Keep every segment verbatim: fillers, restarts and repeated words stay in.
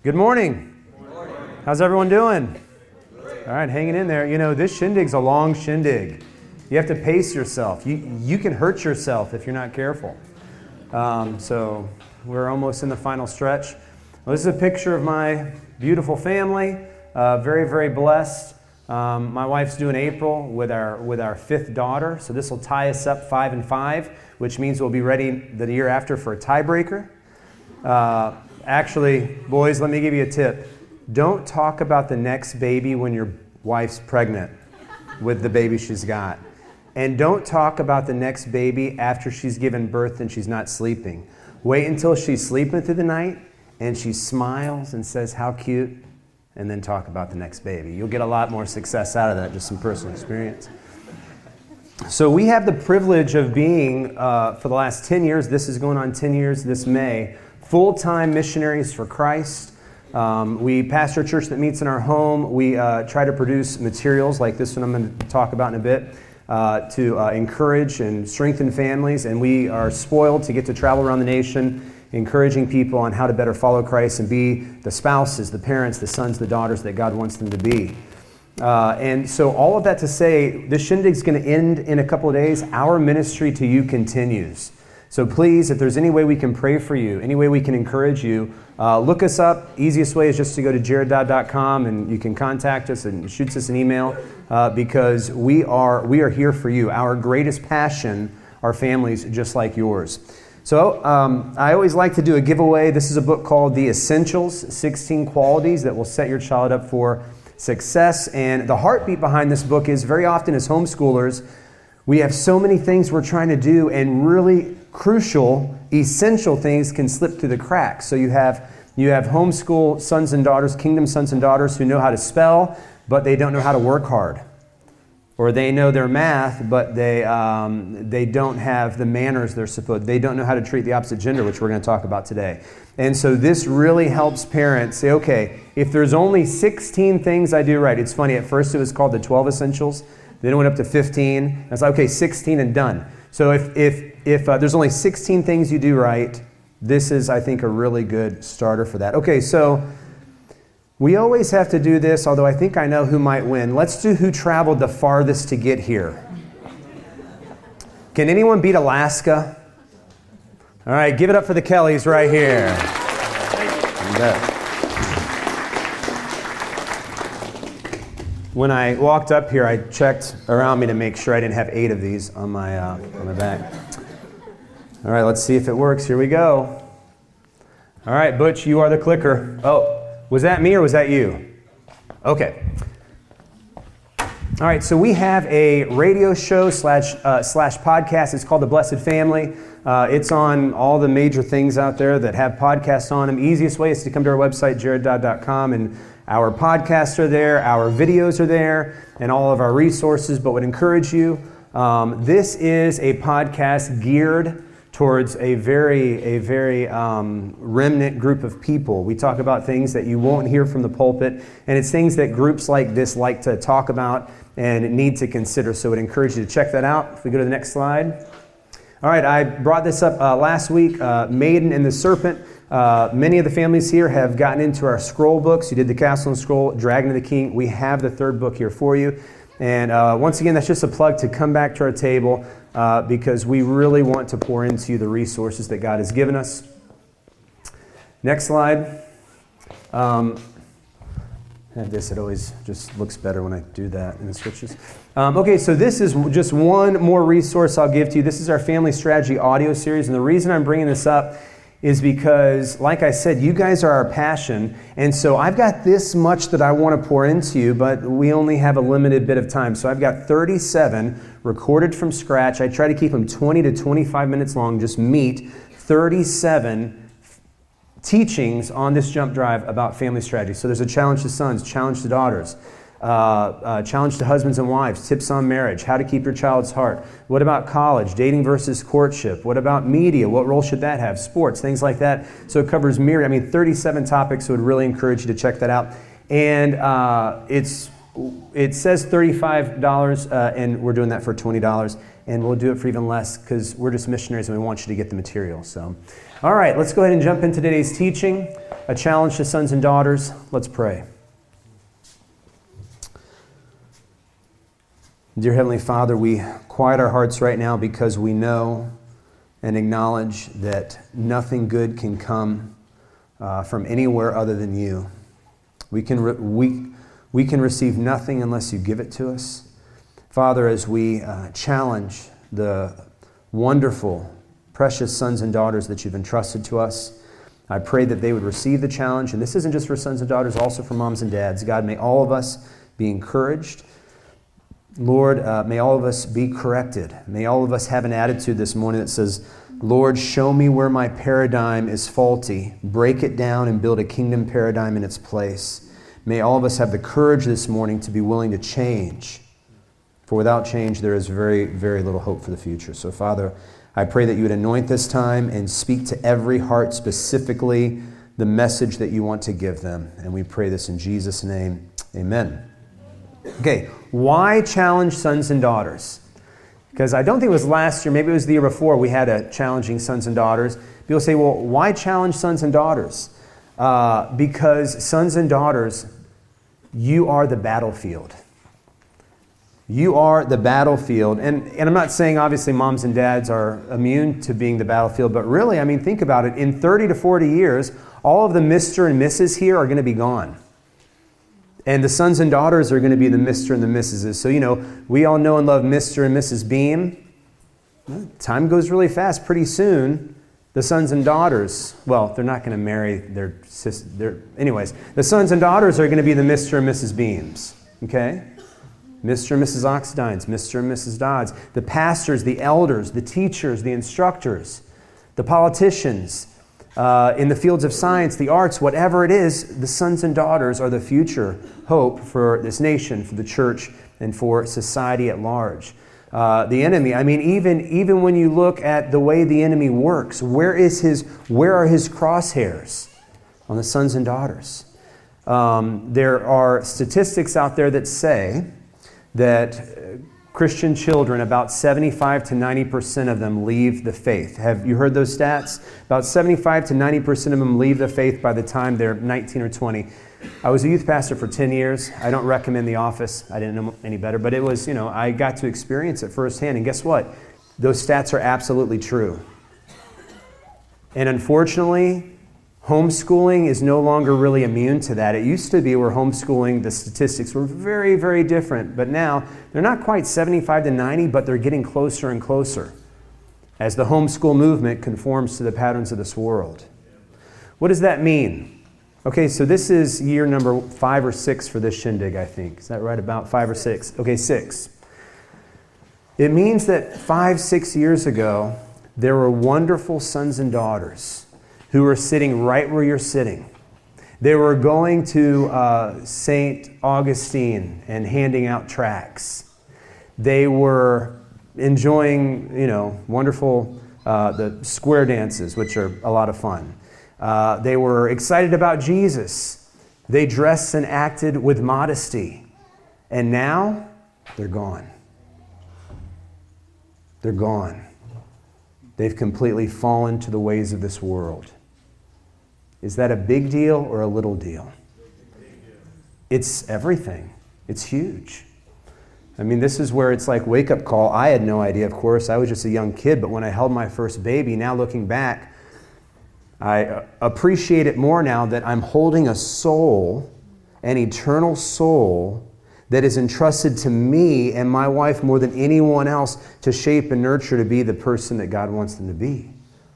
Good morning. Good morning. How's everyone doing? All right, hanging in there. You know, this shindig's a long shindig. You have to pace yourself. You you can hurt yourself if you're not careful. Um, so we're almost in the final stretch. Well, this is a picture of my beautiful family. Uh, very, very blessed. Um, my wife's due in April with our with our fifth daughter. So this will tie us up five and five, which means we'll be ready the year after for a tiebreaker. Uh, actually, boys, let me give you a tip. Don't talk about the next baby when your wife's pregnant with the baby she's got. And don't talk about the next baby after she's given birth and she's not sleeping. Wait until she's sleeping through the night and she smiles and says, "How cute," and then talk about the next baby. You'll get a lot more success out of that, just some personal experience. So we have the privilege of being, uh, for the last ten years, this is going on ten years this May, full-time missionaries for Christ. Um, we pastor a church that meets in our home. We uh, try to produce materials like this one I'm going to talk about in a bit uh, to uh, encourage and strengthen families. And we are spoiled to get to travel around the nation, encouraging people on how to better follow Christ and be the spouses, the parents, the sons, the daughters that God wants them to be. Uh, and so all of that to say, this shindig's going to end in a couple of days. Our ministry to you continues. So please, if there's any way we can pray for you, any way we can encourage you, uh, look us up. Easiest way is just to go to jared dodd dot com and you can contact us and shoot us an email uh, because we are we are here for you. Our greatest passion are families just like yours. So um, I always like to do a giveaway. This is a book called The Essentials, sixteen Qualities That Will Set Your Child Up for Success. And the heartbeat behind this book is very often as homeschoolers, we have so many things we're trying to do, and really crucial, essential things can slip through the cracks. So you have you have homeschool sons and daughters, kingdom sons and daughters who know how to spell, but they don't know how to work hard. Or they know their math, but they um, they don't have the manners they're supposed. They don't know how to treat the opposite gender, which we're going to talk about today. And so this really helps parents say, okay, if there's only sixteen things I do right. It's funny, at first it was called the twelve Essentials. Then it went up to fifteen. I was like, okay, sixteen and done. So if if if uh, there's only sixteen things you do right, this is, I think, a really good starter for that. Okay, so we always have to do this, although I think I know who might win. Let's do who traveled the farthest to get here. Can anyone beat Alaska? All right, give it up for the Kellys right here. You bet. When I walked up here, I checked around me to make sure I didn't have eight of these on my uh, on my back. All right, let's see if it works. Here we go. All right, Butch, you are the clicker. Oh, was that me or was that you? Okay. All right, so we have a radio show slash uh, slash podcast. It's called The Blessed Family. Uh, it's on all the major things out there that have podcasts on them. Easiest way is to come to our website, jared dodd dot com, and our podcasts are there, our videos are there, and all of our resources, but would encourage you. Um, this is a podcast geared towards a very, a very um, remnant group of people. We talk about things that you won't hear from the pulpit, and it's things that groups like this like to talk about and need to consider, so I would encourage you to check that out. If we go to the next slide. All right, I brought this up uh, last week, uh, Maiden and the Serpent. Uh, many of the families here have gotten into our scroll books. You did the Castle and Scroll, Dragon of the King. We have the third book here for you. And uh, once again, that's just a plug to come back to our table uh, because we really want to pour into you the resources that God has given us. Next slide. Um, I have this. It always just looks better when I do that and it switches. Um, okay, so this is just one more resource I'll give to you. This is our Family Strategy audio series. And the reason I'm bringing this up is because, like I said, you guys are our passion, and so I've got this much that I want to pour into you, but we only have a limited bit of time. So I've got thirty-seven recorded from scratch. I try to keep them twenty to twenty-five minutes long, just meet thirty-seven teachings on this jump drive about family strategy. So there's a challenge to sons, challenge to daughters, Uh, uh, challenge to husbands and wives, tips on marriage, how to keep your child's heart. What about college, dating versus courtship? What about media? What role should that have? Sports, things like that. So it covers myriad, I mean, thirty-seven topics, so I would really encourage you to check that out. And uh, it's it says thirty-five dollars, uh, and we're doing that for twenty dollars. and we'll do it for even less because we're just missionaries and we want you to get the material. So, all right, let's go ahead and jump into today's teaching, a challenge to sons and daughters. Let's pray. Dear Heavenly Father, we quiet our hearts right now because we know and acknowledge that nothing good can come uh, from anywhere other than you. We can, re- we, we can receive nothing unless you give it to us. Father, as we uh, challenge the wonderful, precious sons and daughters that you've entrusted to us, I pray that they would receive the challenge. And this isn't just for sons and daughters, also for moms and dads. God, may all of us be encouraged. Lord, uh, may all of us be corrected. May all of us have an attitude this morning that says, Lord, show me where my paradigm is faulty. Break it down and build a kingdom paradigm in its place. May all of us have the courage this morning to be willing to change. For without change, there is very, very little hope for the future. So, Father, I pray that you would anoint this time and speak to every heart specifically the message that you want to give them. And we pray this in Jesus' name. Amen. Okay, why challenge sons and daughters? Because I don't think it was last year, maybe it was the year before, we had a challenging sons and daughters. People say, well, why challenge sons and daughters? Uh, because sons and daughters, you are the battlefield. You are the battlefield. And, and I'm not saying, obviously, moms and dads are immune to being the battlefield, but really, I mean, think about it. In thirty to forty years, all of the Mister and Missus here are going to be gone. And the sons and daughters are going to be the Mister and the Missuses. So, you know, we all know and love Mister and Missus Beam. Well, time goes really fast. Pretty soon, the sons and daughters, well, they're not going to marry their sister. Their, anyways, the sons and daughters are going to be the Mister and Missus Beams. Okay? Mister and Missus Oxidines, Mister and Missus Dodds, the pastors, the elders, the teachers, the instructors, the politicians, uh, in the fields of science, the arts, whatever it is, the sons and daughters are the future hope for this nation, for the church, and for society at large. Uh, the enemy, I mean, even, even when you look at the way the enemy works, where is his, where are his crosshairs? On the sons and daughters. Um, there are statistics out there that say that Christian children, about seventy-five to ninety percent of them leave the faith. Have you heard those stats? About seventy-five to ninety percent of them leave the faith by the time they're nineteen or twenty. I was a youth pastor for ten years. I don't recommend The Office. I didn't know any better, but it was, you know, I got to experience it firsthand. And guess what? Those stats are absolutely true. And unfortunately, homeschooling is no longer really immune to that. It used to be where homeschooling, the statistics were very, very different. But now, they're not quite seventy-five to ninety, but they're getting closer and closer as the homeschool movement conforms to the patterns of this world. What does that mean? Okay, so this is year number five or six for this shindig, I think. Is that right? About five or six? Okay, six. It means that five, six years ago, there were wonderful sons and daughters who were sitting right where you're sitting. They were going to uh, Saint Augustine and handing out tracts. They were enjoying, you know, wonderful uh, the square dances, which are a lot of fun. Uh, they were excited about Jesus. They dressed and acted with modesty. And now, they're gone. They're gone. They've completely fallen to the ways of this world. Is that a big deal or a little deal? It's everything. It's huge. I mean, this is where it's like wake-up call. I had no idea, of course. I was just a young kid, but when I held my first baby, now looking back, I appreciate it more now that I'm holding a soul, an eternal soul, that is entrusted to me and my wife more than anyone else to shape and nurture to be the person that God wants them to be.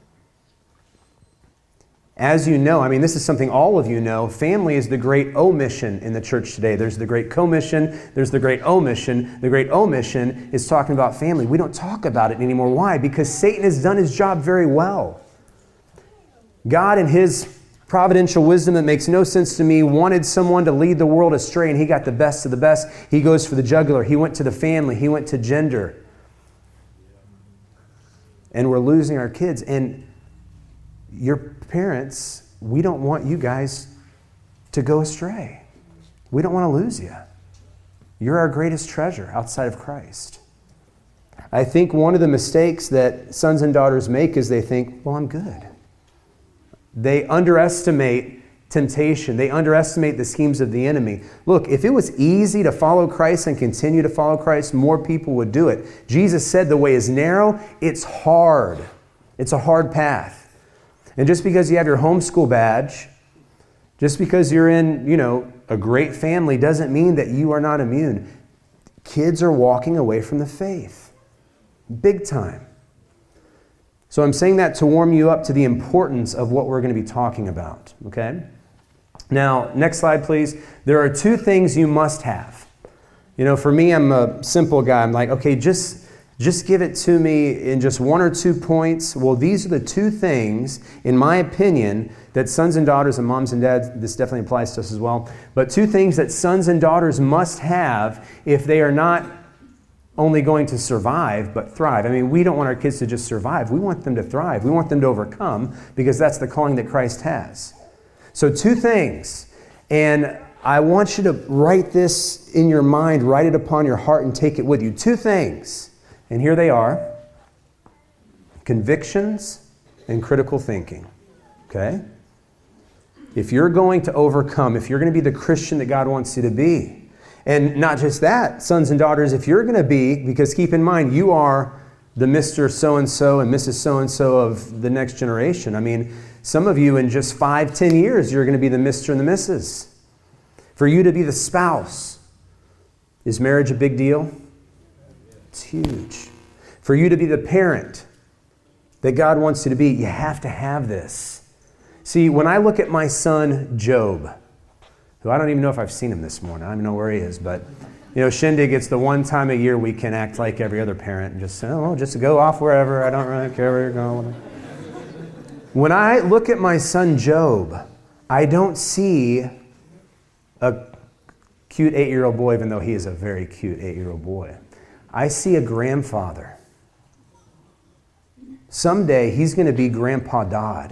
As you know, I mean, this is something all of you know, family is the great omission in the church today. There's the great commission, there's the great omission. The great omission is talking about family. We don't talk about it anymore. Why? Because Satan has done his job very well. God, in his providential wisdom that makes no sense to me, wanted someone to lead the world astray, and he got the best of the best. He goes for the jugular. He went to the family. He went to gender. And we're losing our kids. And your parents, we don't want you guys to go astray. We don't want to lose you. You're our greatest treasure outside of Christ. I think one of the mistakes that sons and daughters make is they think, well, I'm good. They underestimate temptation. They underestimate the schemes of the enemy. Look, if it was easy to follow Christ and continue to follow Christ, more people would do it. Jesus said the way is narrow, it's hard. It's a hard path. And just because you have your homeschool badge, just because you're in, you know, a great family doesn't mean that you are not immune. Kids are walking away from the faith. Big time. So I'm saying that to warm you up to the importance of what we're going to be talking about, okay? Now, next slide, please. There are two things you must have. You know, for me, I'm a simple guy. I'm like, okay, just, just give it to me in just one or two points. Well, these are the two things, in my opinion, that sons and daughters and moms and dads, this definitely applies to us as well, but two things that sons and daughters must have if they are not only going to survive, but thrive. I mean, we don't want our kids to just survive. We want them to thrive. We want them to overcome because that's the calling that Christ has. So two things, and I want you to write this in your mind, write it upon your heart, and take it with you. Two things, and here they are: convictions and critical thinking, okay? If you're going to overcome, if you're going to be the Christian that God wants you to be, and not just that, sons and daughters, if you're going to be, because keep in mind, you are the Mister So-and-so and Missus So-and-so of the next generation. I mean, some of you in just five, ten years, you're going to be the Mister and the Missus For you to be the spouse, is marriage a big deal? It's huge. For you to be the parent that God wants you to be, you have to have this. See, when I look at my son, Job, who I don't even know if I've seen him this morning. I don't even know where he is, but you know, Shindig, it's the one time a year we can act like every other parent and just say, oh, just go off wherever. I don't really care where you're going. When I look at my son Job, I don't see a cute eight-year-old boy, even though he is a very cute eight-year-old boy. I see a grandfather. Someday he's going to be Grandpa Dodd.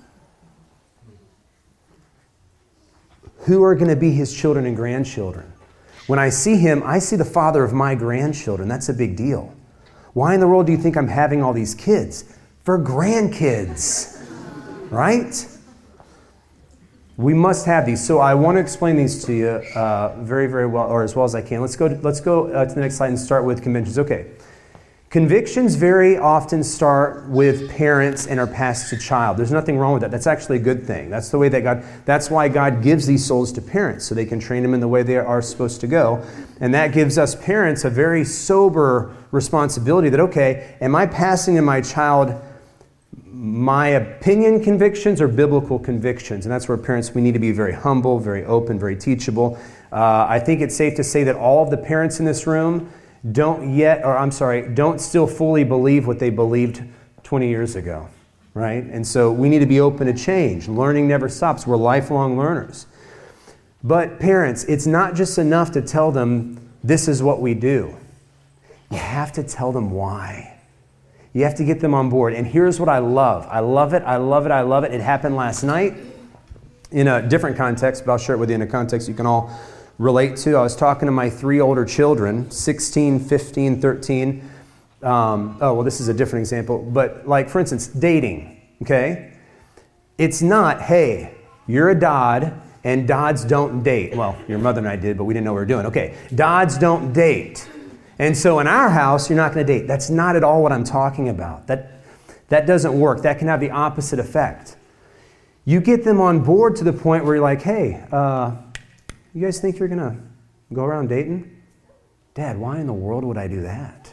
Who are going to be his children and grandchildren? When I see him, I see the father of my grandchildren. That's a big deal. Why in the world do you think I'm having all these kids? For grandkids. Right? We must have these. So I want to explain these to you uh, very, very well, or as well as I can. Let's go to, let's go uh, to the next slide and start with convictions. Okay. Convictions very often start with parents and are passed to child. There's nothing wrong with that. That's actually a good thing. That's the way that God, that's why God gives these souls to parents, so they can train them in the way they are supposed to go. And that gives us parents a very sober responsibility that, okay, am I passing in my child my opinion convictions or biblical convictions? And that's where parents, we need to be very humble, very open, very teachable. Uh, I think it's safe to say that all of the parents in this room don't yet, or I'm sorry, don't still fully believe what they believed twenty years ago, right? And so we need to be open to change. Learning never stops. We're lifelong learners. But parents, it's not just enough to tell them this is what we do. You have to tell them why. You have to get them on board. And here's what I love. I love it, I love it, I love it. It happened last night in a different context, but I'll share it with you in a context you can all relate to. I was talking to my three older children, sixteen, fifteen, thirteen. Um, oh, well, this is a different example. But like, for instance, dating, okay? It's not, hey, you're a Dodd, and Dodds don't date. Well, your mother and I did, but we didn't know what we were doing. Okay, Dodds don't date. And so in our house, you're not going to date. That's not at all what I'm talking about. That, that doesn't work. That can have the opposite effect. You get them on board to the point where you're like, hey, uh, you guys think you're going to go around dating? Dad, why in the world would I do that?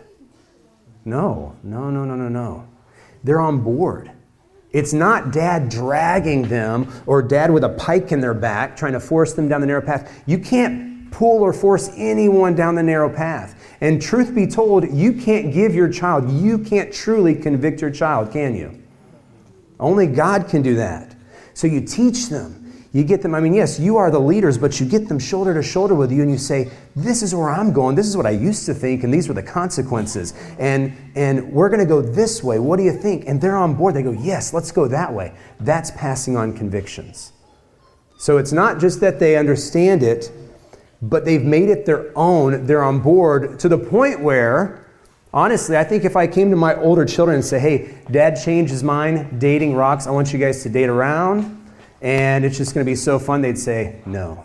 No, no, no, no, no, no. They're on board. It's not dad dragging them or dad with a pike in their back trying to force them down the narrow path. You can't pull or force anyone down the narrow path. And truth be told, you can't give your child, you can't truly convict your child, can you? Only God can do that. So you teach them. You get them, I mean, yes, you are the leaders, but you get them shoulder to shoulder with you and you say, this is where I'm going, this is what I used to think, and these were the consequences. And, and we're going to go this way. What do you think? And they're on board. They go, yes, let's go that way. That's passing on convictions. So it's not just that they understand it, but they've made it their own. They're on board to the point where, Honestly, I think if I came to my older children and say, hey, dad changed his mind, dating rocks, I want you guys to date around, and it's just going to be so fun, they'd say, no.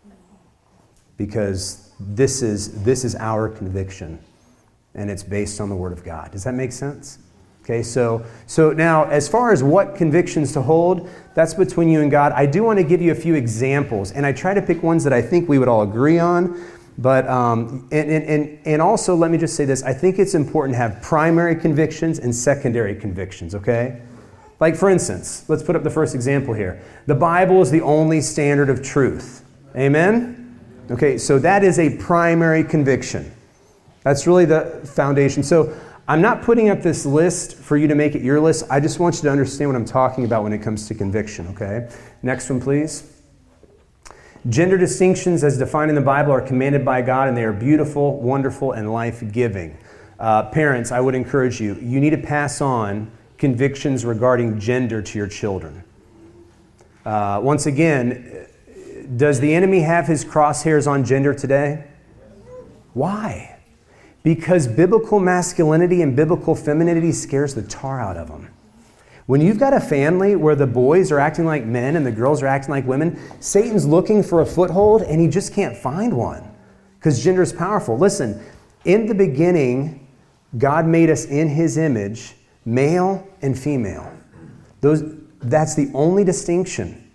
Because this is, this is our conviction, and it's based on the Word of God. Does that make sense? Okay, so, so now, as far as what convictions to hold, that's between you and God. I do want to give you a few examples, and I try to pick ones that I think we would all agree on. But, um, and, and, and also, let me just say this. I think it's important to have primary convictions and secondary convictions, okay? Like, for instance, let's put up the first example here. The Bible is the only standard of truth. Amen? Okay, so that is a primary conviction. That's really the foundation. So I'm not putting up this list for you to make it your list. I just want you to understand what I'm talking about when it comes to conviction, okay? Next one, please. Gender distinctions as defined in the Bible are commanded by God, and they are beautiful, wonderful, and life-giving. Uh, parents, I would encourage you, you need to pass on convictions regarding gender to your children. Uh, once again, does the enemy have his crosshairs on gender today? Why? Because biblical masculinity and biblical femininity scares the tar out of them. When you've got a family where the boys are acting like men and the girls are acting like women, Satan's looking for a foothold and he just can't find one because gender is powerful. Listen, in the beginning, God made us in His image, male and female. Those, that's the only distinction.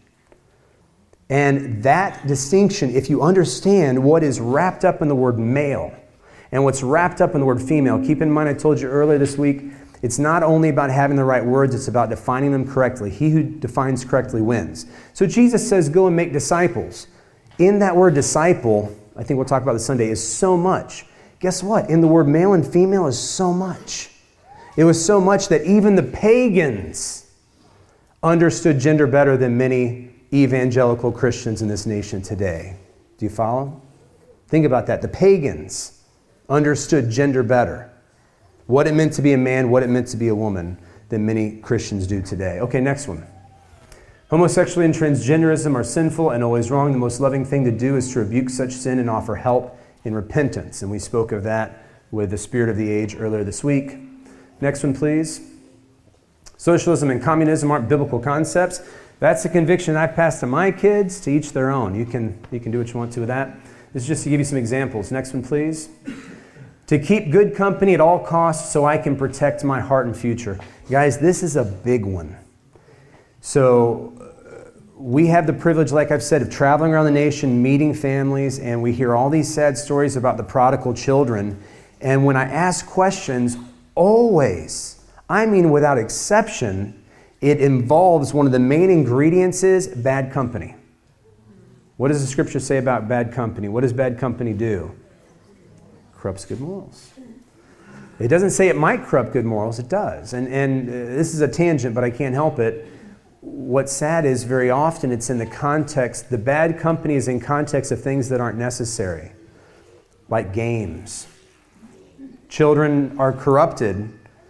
And that distinction, if you understand what is wrapped up in the word male and what's wrapped up in the word female, keep in mind I told you earlier this week, it's not only about having the right words, it's about defining them correctly. He who defines correctly wins. So Jesus says, go and make disciples. In that word disciple, I think we'll talk about this Sunday, is so much. Guess what? In the word male and female is so much. It was so much that even the pagans understood gender better than many evangelical Christians in this nation today. Do you follow? Think about that. The pagans understood gender better. What it meant to be a man, what it meant to be a woman, than many Christians do today. Okay, next one. Homosexuality and transgenderism are sinful and always wrong. The most loving thing to do is to rebuke such sin and offer help in repentance. And we spoke of that with the spirit of the age earlier this week. Next one, please. Socialism and communism aren't biblical concepts. That's a conviction I've passed to my kids, to each their own. You can, you can do what you want to with that. This is just to give you some examples. Next one, please. To keep good company at all costs so I can protect my heart and future. Guys, this is a big one. So uh, we have the privilege, like I've said, of traveling around the nation, meeting families, and we hear all these sad stories about the prodigal children. And when I ask questions, always, I mean without exception, it involves one of the main ingredients is bad company. What does the scripture say about bad company? What does bad company do? Corrupts good morals. It doesn't say it might corrupt good morals, it does. And, and uh, this is a tangent, but I can't help it. What's sad is very often it's in the context, the bad company is in context of things that aren't necessary, like games. Children are corrupted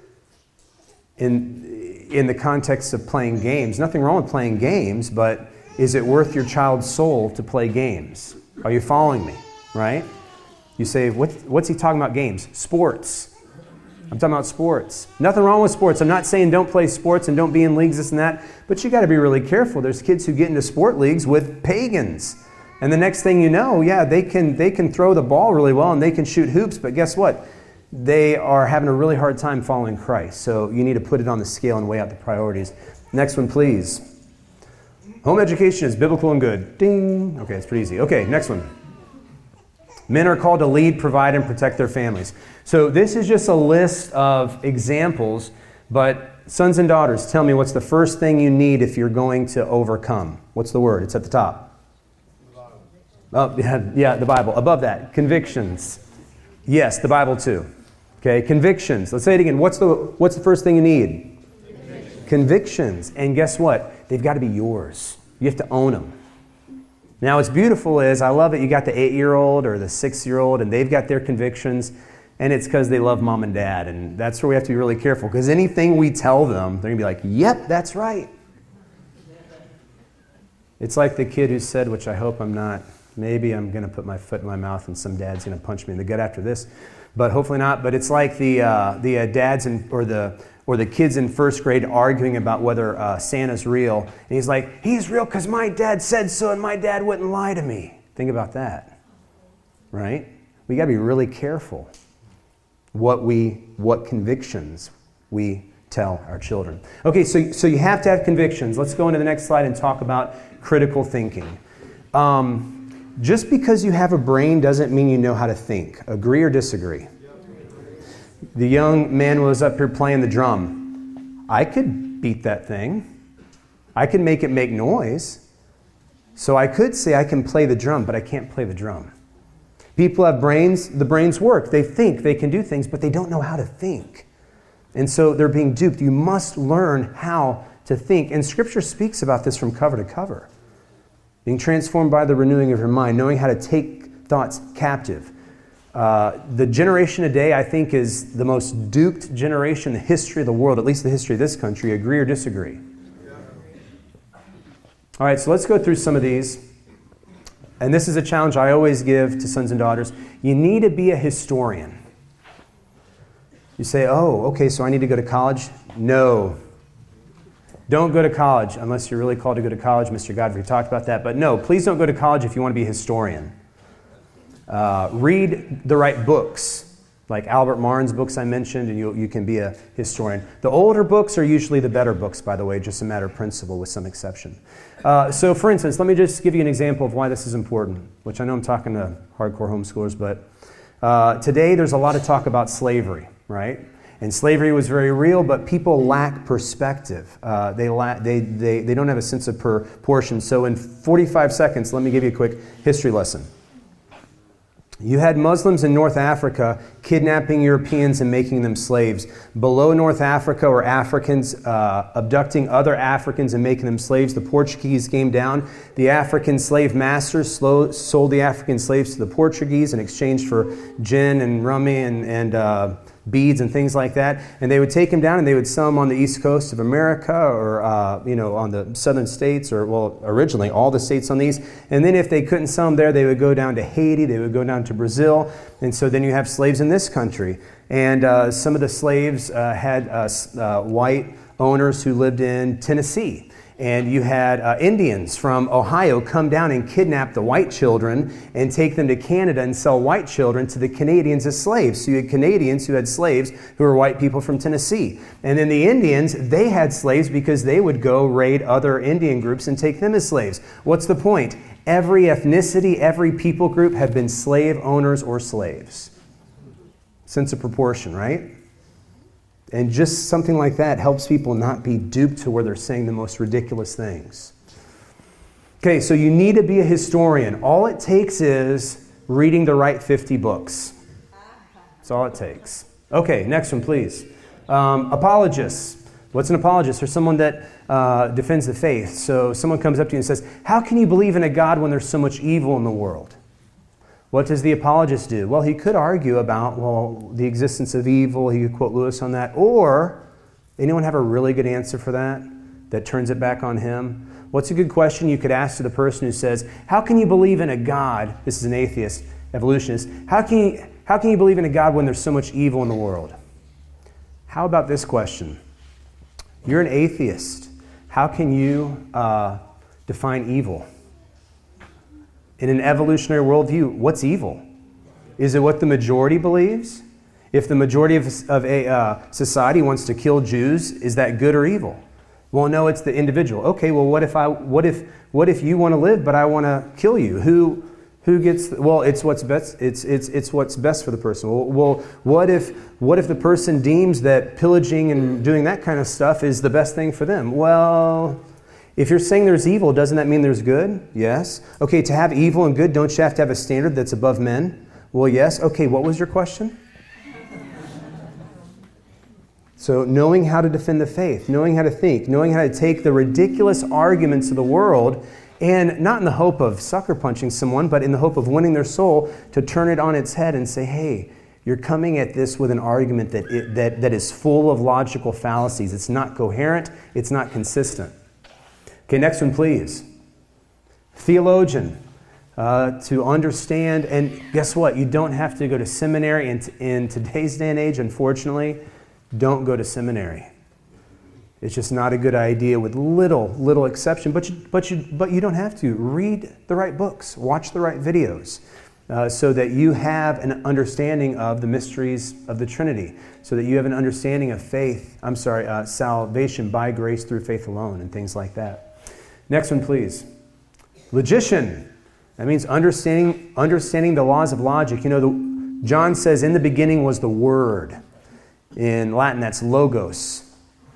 in, in the context of playing games. Nothing wrong with playing games, but is it worth your child's soul to play games? Are you following me, right? You say, what, what's he talking about games? Sports. I'm talking about sports. Nothing wrong with sports. I'm not saying don't play sports and don't be in leagues, this and that, but you got to be really careful. There's kids who get into sport leagues with pagans. And the next thing you know, yeah, they can, they can throw the ball really well and they can shoot hoops, but guess what? They are having a really hard time following Christ. So you need to put it on the scale and weigh out the priorities. Next one, please. Home education is biblical and good. Ding. Okay, it's pretty easy. Okay, next one. Men are called to lead, provide, and protect their families. So this is just a list of examples, but sons and daughters, tell me what's the first thing you need if you're going to overcome? What's the word? It's at the top. Oh, yeah, yeah, the Bible. Above that, convictions. Yes, the Bible too. Okay, convictions. Let's say it again. What's the what's the first thing you need? Convictions. Convictions. And guess what? They've got to be yours. You have to own them. Now, what's beautiful is, I love it, you got the eight-year-old or the six-year-old, and they've got their convictions, and it's because they love mom and dad, and that's where we have to be really careful, because anything we tell them, they're going to be like, yep, that's right. It's like the kid who said, which I hope I'm not, maybe I'm going to put my foot in my mouth and some dad's going to punch me in the gut after this, but hopefully not. But it's like the uh, the uh, dads in, or the or the kids in first grade arguing about whether uh, Santa's real. And he's like, he's real because my dad said so, and my dad wouldn't lie to me. Think about that, right? We got to be really careful what we what convictions we tell our children. Okay, so so you have to have convictions. Let's go into the next slide and talk about critical thinking. Um, just because you have a brain doesn't mean you know how to think. Agree or disagree? The young man was up here playing the drum. I could beat that thing. I could make it make noise. So I could say I can play the drum, but I can't play the drum. People have brains. The brains work. They think. They can do things, but they don't know how to think. And so they're being duped. You must learn how to think. And Scripture speaks about this from cover to cover. Being transformed by the renewing of your mind, knowing how to take thoughts captive. Uh, the generation today, I think, is the most duped generation in the history of the world, at least the history of this country. Agree or disagree? All right, so let's go through some of these. And this is a challenge I always give to sons and daughters. You need to be a historian. You say, oh, okay, so I need to go to college? No. Don't go to college unless you're really called to go to college. Mister Godfrey talked about that. But no, please don't go to college if you want to be a historian. Uh, read the right books, like Albert Marne's books I mentioned, and you, you can be a historian. The older books are usually the better books, by the way, just a matter of principle with some exception. Uh, so for instance, let me just give you an example of why this is important, which I know I'm talking to hardcore homeschoolers, but uh, today there's a lot of talk about slavery, right? And slavery was very real, but people lack perspective. Uh, they, la- they, they, they don't have a sense of proportion. So in forty-five seconds, let me give you a quick history lesson. You had Muslims in North Africa kidnapping Europeans and making them slaves. Below North Africa were Africans uh, abducting other Africans and making them slaves. The Portuguese came down. The African slave masters slow, sold the African slaves to the Portuguese in exchange for gin and rummy and, and uh, beads and things like that. And they would take them down and they would sell them on the east coast of America or, uh, you know, on the southern states or, well, originally all the states on the east. And then if they couldn't sell them there, they would go down to Haiti, they would go down to Brazil. And so then you have slaves in this country. And uh, some of the slaves uh, had uh, uh, white owners who lived in Tennessee. And you had uh, Indians from Ohio come down and kidnap the white children and take them to Canada and sell white children to the Canadians as slaves. So you had Canadians who had slaves who were white people from Tennessee. And then the Indians, they had slaves because they would go raid other Indian groups and take them as slaves. What's the point? Every ethnicity, every people group have been slave owners or slaves. Sense of proportion, right? And just something like that helps people not be duped to where they're saying the most ridiculous things. Okay, so you need to be a historian. All it takes is reading the right fifty books. That's all it takes. Okay, next one, please. Um, apologists. What's an apologist? Or someone that uh, defends the faith. So someone comes up to you and says, how can you believe in a God when there's so much evil in the world? What does the apologist do? Well, he could argue about, well, the existence of evil. He could quote Lewis on that. Or, anyone have a really good answer for that, that turns it back on him? What's a good question you could ask to the person who says, how can you believe in a God? This is an atheist, evolutionist. How can you, how can you believe in a God when there's so much evil in the world? How about this question? You're an atheist. How can you uh, define evil? In an evolutionary worldview, what's evil? Is it what the majority believes? If the majority of, of a uh, society wants to kill Jews, is that good or evil? Well, no, it's the individual. Okay, well, what if I, what if, what if you want to live, but I want to kill you? Who, who gets? The, well, it's what's best. It's it's it's what's best for the person. Well, well, what if, what if the person deems that pillaging and doing that kind of stuff is the best thing for them? Well, if you're saying there's evil, doesn't that mean there's good? Yes. Okay, to have evil and good, don't you have to have a standard that's above men? Well, yes. Okay, what was your question? So knowing how to defend the faith, knowing how to think, knowing how to take the ridiculous arguments of the world, and not in the hope of sucker punching someone, but in the hope of winning their soul, to turn it on its head and say, hey, you're coming at this with an argument that it, that, that is full of logical fallacies. It's not coherent. It's not consistent. Okay, next one, please. Theologian. uh, to understand. And guess what? You don't have to go to seminary. In, in today's day and age, unfortunately, don't go to seminary. It's just not a good idea with little, little exception. But you, but you, but you don't have to. Read the right books. Watch the right videos. Uh, so that you have an understanding of the mysteries of the Trinity, so that you have an understanding of faith, I'm sorry, uh, salvation by grace through faith alone, and things like that. Next one, please. Logician. That means understanding, understanding the laws of logic. You know, the, John says, in the beginning was the Word. In Latin, that's logos.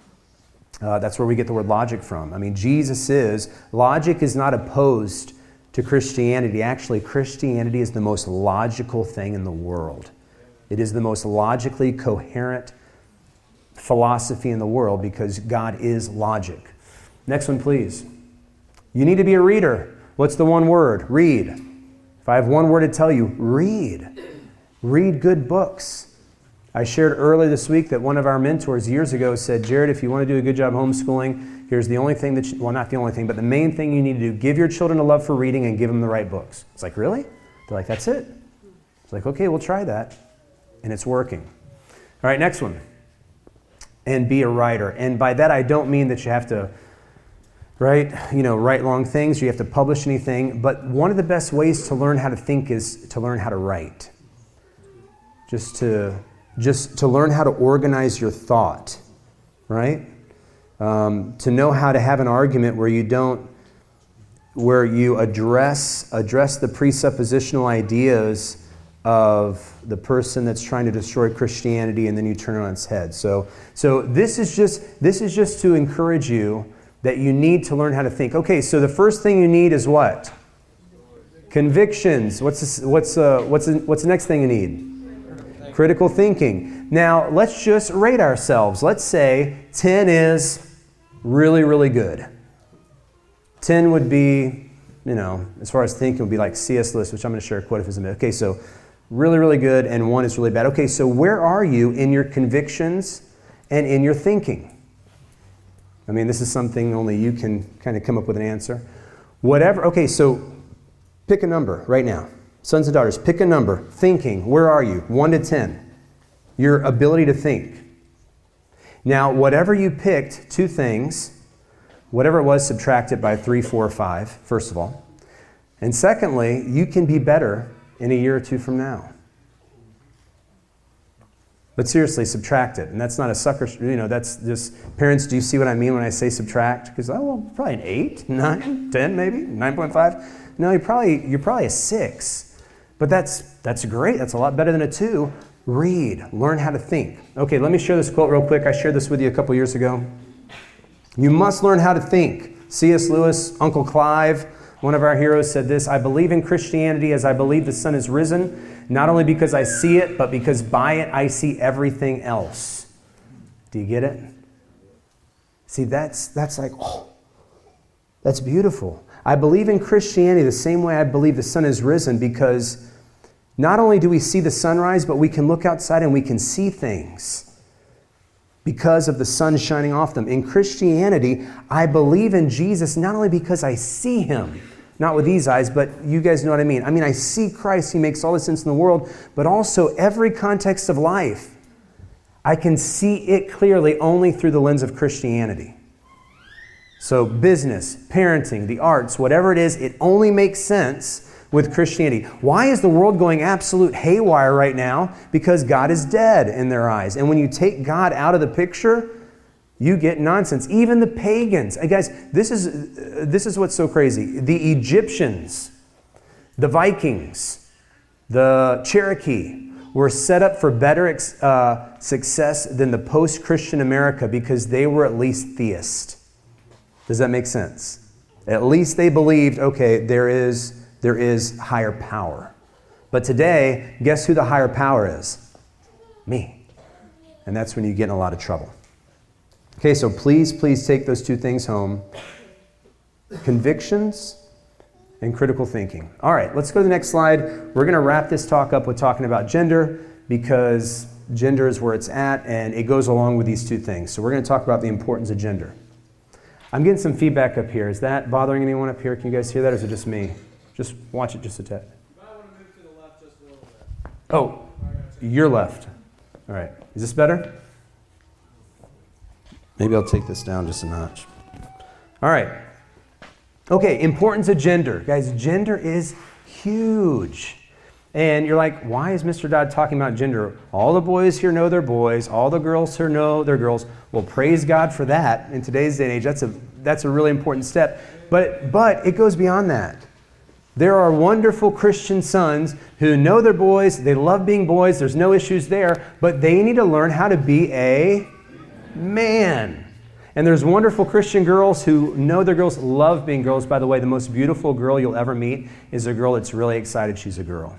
Uh, that's where we get the word logic from. I mean, Jesus is, logic is not opposed to Christianity. Actually, Christianity is the most logical thing in the world. It is the most logically coherent philosophy in the world because God is logic. Next one, please. You need to be a reader. What's the one word? Read. If I have one word to tell you, read. Read good books. I shared earlier this week that one of our mentors years ago said, Jared, if you want to do a good job homeschooling, here's the only thing that, you, well, not the only thing, but the main thing you need to do, give your children a love for reading and give them the right books. It's like, really? They're like, that's it. It's like, okay, we'll try that. And it's working. All right, next one. And be a writer. And by that, I don't mean that you have to, right, you know, write long things, or you have to publish anything. But one of the best ways to learn how to think is to learn how to write. Just to, just to learn how to organize your thought, right? Um, to know how to have an argument where you don't, where you address address the presuppositional ideas of the person that's trying to destroy Christianity, and then you turn it on its head. So, so this is just this is just to encourage you that you need to learn how to think. Okay, so the first thing you need is what? Convictions. What's this, what's uh, what's the, what's the next thing you need? Critical thinking. Now, let's just rate ourselves. Let's say ten is really, really good. ten would be, you know, as far as thinking, would be like C S Lewis, which I'm going to share a quote of his in a minute. Okay, so really, really good, and one is really bad. Okay, so where are you in your convictions and in your thinking? I mean, this is something only you can kind of come up with an answer. Whatever, okay, so pick a number right now. Sons and daughters, pick a number. Thinking, where are you? one to ten. Your ability to think. Now, whatever you picked, two things, whatever it was, subtract it by three, four, five, first of all. And secondly, you can be better in a year or two from now. But seriously, subtract it. And that's not a sucker, you know, that's just, parents, do you see what I mean when I say subtract? Because, oh, well, probably an eight, nine, ten maybe, nine point five. No, you're probably, you're probably a six. But that's, that's great. That's a lot better than a two. Read. Learn how to think. Okay, let me share this quote real quick. I shared this with you a couple years ago. You must learn how to think. C S Lewis, Uncle Clive, one of our heroes, said this: I believe in Christianity as I believe the sun is risen, not only because I see it, but because by it I see everything else. Do you get it? See, that's that's like, oh, that's beautiful. I believe in Christianity the same way I believe the sun is risen, because not only do we see the sunrise, but we can look outside and we can see things because of the sun shining off them. In Christianity, I believe in Jesus not only because I see him, not with these eyes, but you guys know what I mean. I mean, I see Christ, he makes all the sense in the world, but also every context of life, I can see it clearly only through the lens of Christianity. So business, parenting, the arts, whatever it is, it only makes sense with Christianity. Why is the world going absolute haywire right now? Because God is dead in their eyes. And when you take God out of the picture, you get nonsense. Even the pagans. Hey guys, this is, uh, this is what's so crazy. The Egyptians, the Vikings, the Cherokee were set up for better ex- uh, success than the post-Christian America because they were at least theists. Does that make sense? At least they believed, okay, there is... There is higher power. But today, guess who the higher power is? Me. And that's when you get in a lot of trouble. Okay, so please, please take those two things home. Convictions and critical thinking. All right, let's go to the next slide. We're going to wrap this talk up with talking about gender, because gender is where it's at, and it goes along with these two things. So we're going to talk about the importance of gender. I'm getting some feedback up here. Is that bothering anyone up here? Can you guys hear that, or is it just me? Just watch it just a tad. Oh, your left. All right. Is this better? Maybe I'll take this down just a notch. All right. Okay, importance of gender. Guys, gender is huge. And you're like, why is Mister Dodd talking about gender? All the boys here know they're boys. All the girls here know they're girls. Well, praise God for that. In today's day and age, that's a that's a really important step. But but it goes beyond that. There are wonderful Christian sons who know they're boys. They love being boys. There's no issues there. But they need to learn how to be a man. And there's wonderful Christian girls who know their girls, love being girls. By the way, the most beautiful girl you'll ever meet is a girl that's really excited she's a girl.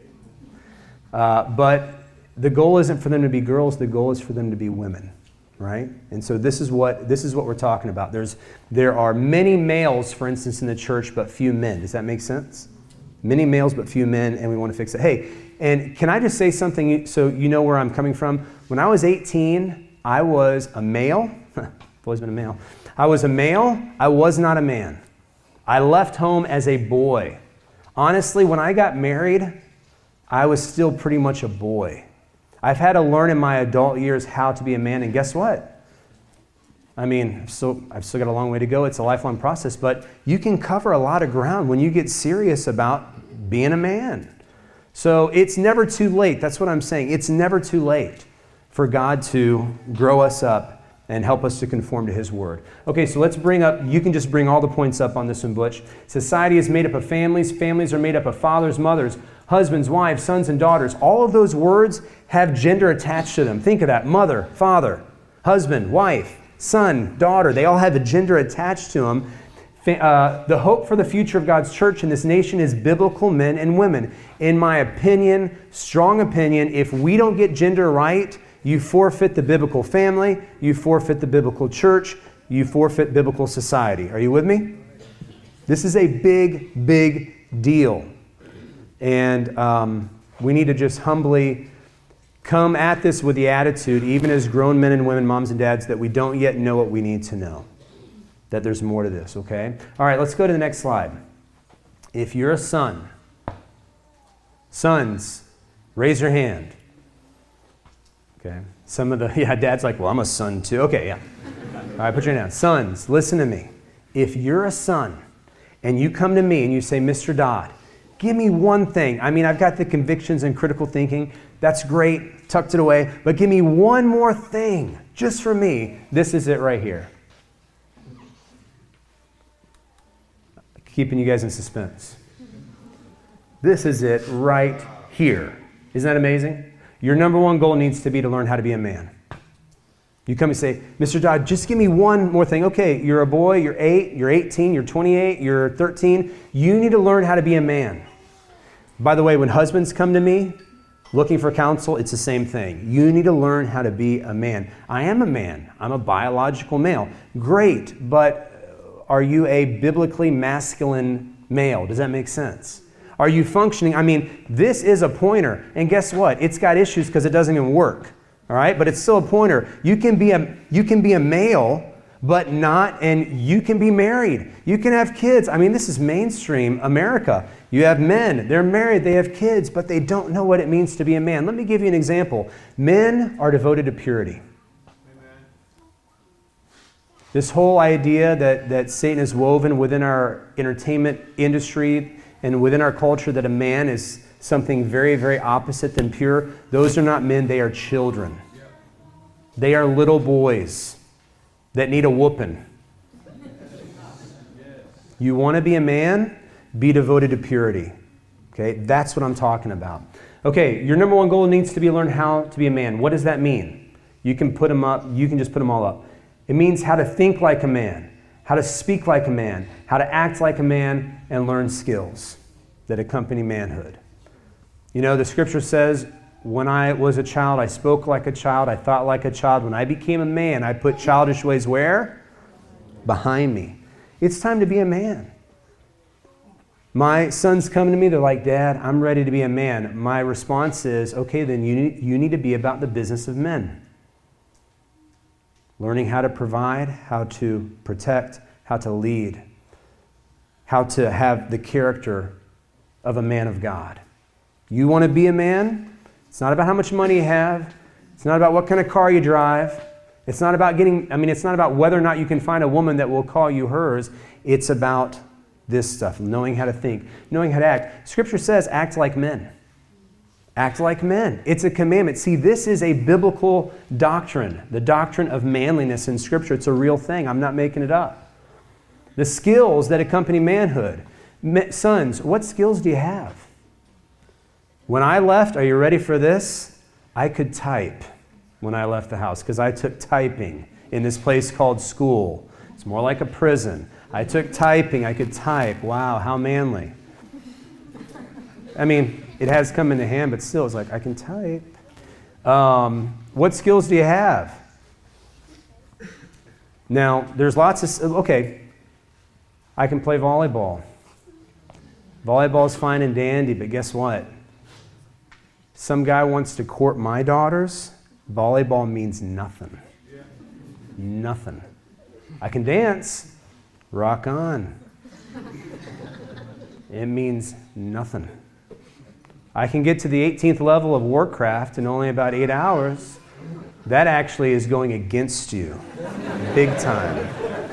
Uh, but the goal isn't for them to be girls. The goal is for them to be women, right? And so this is what this is what we're talking about. There's there are many males, for instance, in the church, but few men. Does that make sense? Many males, but few men, and we want to fix it. Hey, and can I just say something so you know where I'm coming from? When I was eighteen, I was a male. I've always been a male. I was a male. I was not a man. I left home as a boy. Honestly, when I got married, I was still pretty much a boy. I've had to learn in my adult years how to be a man, and guess what? I mean, so I've still got a long way to go. It's a lifelong process, but you can cover a lot of ground when you get serious about being a man. So it's never too late. That's what I'm saying. It's never too late for God to grow us up and help us to conform to His Word. Okay, so let's bring up, you can just bring all the points up on this one, Butch. Society is made up of families. Families are made up of fathers, mothers, husbands, wives, sons, and daughters. All of those words have gender attached to them. Think of that. Mother, father, husband, wife, son, daughter. They all have a gender attached to them. Uh, the hope for the future of God's church in this nation is biblical men and women. In my opinion, strong opinion, if we don't get gender right, you forfeit the biblical family, you forfeit the biblical church, you forfeit biblical society. Are you with me? This is a big, big deal. And um, we need to just humbly come at this with the attitude, even as grown men and women, moms and dads, that we don't yet know what we need to know. That there's more to this, okay? All right, let's go to the next slide. If you're a son, sons, raise your hand. Okay. Some of the, yeah, dad's like, well, I'm a son too. Okay, yeah. All right, put your hand down. Sons, listen to me. If you're a son and you come to me and you say, Mister Dodd, give me one thing. I mean, I've got the convictions and critical thinking. That's great. Tucked it away. But give me one more thing just for me. This is it right here. Keeping you guys in suspense. This is it right here. Isn't that amazing? Your number one goal needs to be to learn how to be a man. You come and say, Mister Dodd, just give me one more thing. Okay, you're a boy, you're eight, you're eighteen, you're twenty-eight, you're thirteen. You need to learn how to be a man. By the way, when husbands come to me looking for counsel, it's the same thing. You need to learn how to be a man. I am a man. I'm a biological male. Great, but are you a biblically masculine male? Does that make sense? Are you functioning? I mean, this is a pointer, and guess what? It's got issues because it doesn't even work. All right, but it's still a pointer. You can be a you can be a male, but not, and you can be married. You can have kids. I mean, this is mainstream America. You have men, they're married, they have kids, but they don't know what it means to be a man. Let me give you an example. Men are devoted to purity. Amen. This whole idea that, that Satan has woven within our entertainment industry and within our culture that a man is something very, very opposite than pure, those are not men, they are children. They are little boys that need a whooping. You want to be a man? Be devoted to purity. Okay, that's what I'm talking about. Okay, your number one goal needs to be learn how to be a man. What does that mean? You can put them up, you can just put them all up. It means how to think like a man, how to speak like a man, how to act like a man, and learn skills that accompany manhood. You know, the scripture says, when I was a child, I spoke like a child, I thought like a child. When I became a man, I put childish ways where? Behind me. It's time to be a man. My sons come to me, they're like, Dad, I'm ready to be a man. My response is, okay, then you need, you need to be about the business of men. Learning how to provide, how to protect, how to lead, how to have the character of a man of God. You want to be a man? It's not about how much money you have. It's not about what kind of car you drive. It's not about getting, I mean, it's not about whether or not you can find a woman that will call you hers. It's about this stuff, knowing how to think, knowing how to act. Scripture says, act like men. Act like men. It's a commandment. See, this is a biblical doctrine, the doctrine of manliness in Scripture. It's a real thing. I'm not making it up. The skills that accompany manhood. Sons, what skills do you have? When I left, are you ready for this? I could type when I left the house because I took typing in this place called school. It's more like a prison. I took typing. I could type. Wow, how manly. I mean, it has come into hand, but still, it's like, I can type. Um, what skills do you have? Now, there's lots of, okay, I can play volleyball. Volleyball is fine and dandy, but guess what? Some guy wants to court my daughters. Volleyball means nothing. Nothing. I can dance. Rock on. It means nothing. I can get to the eighteenth level of Warcraft in only about eight hours. That actually is going against you. Big time.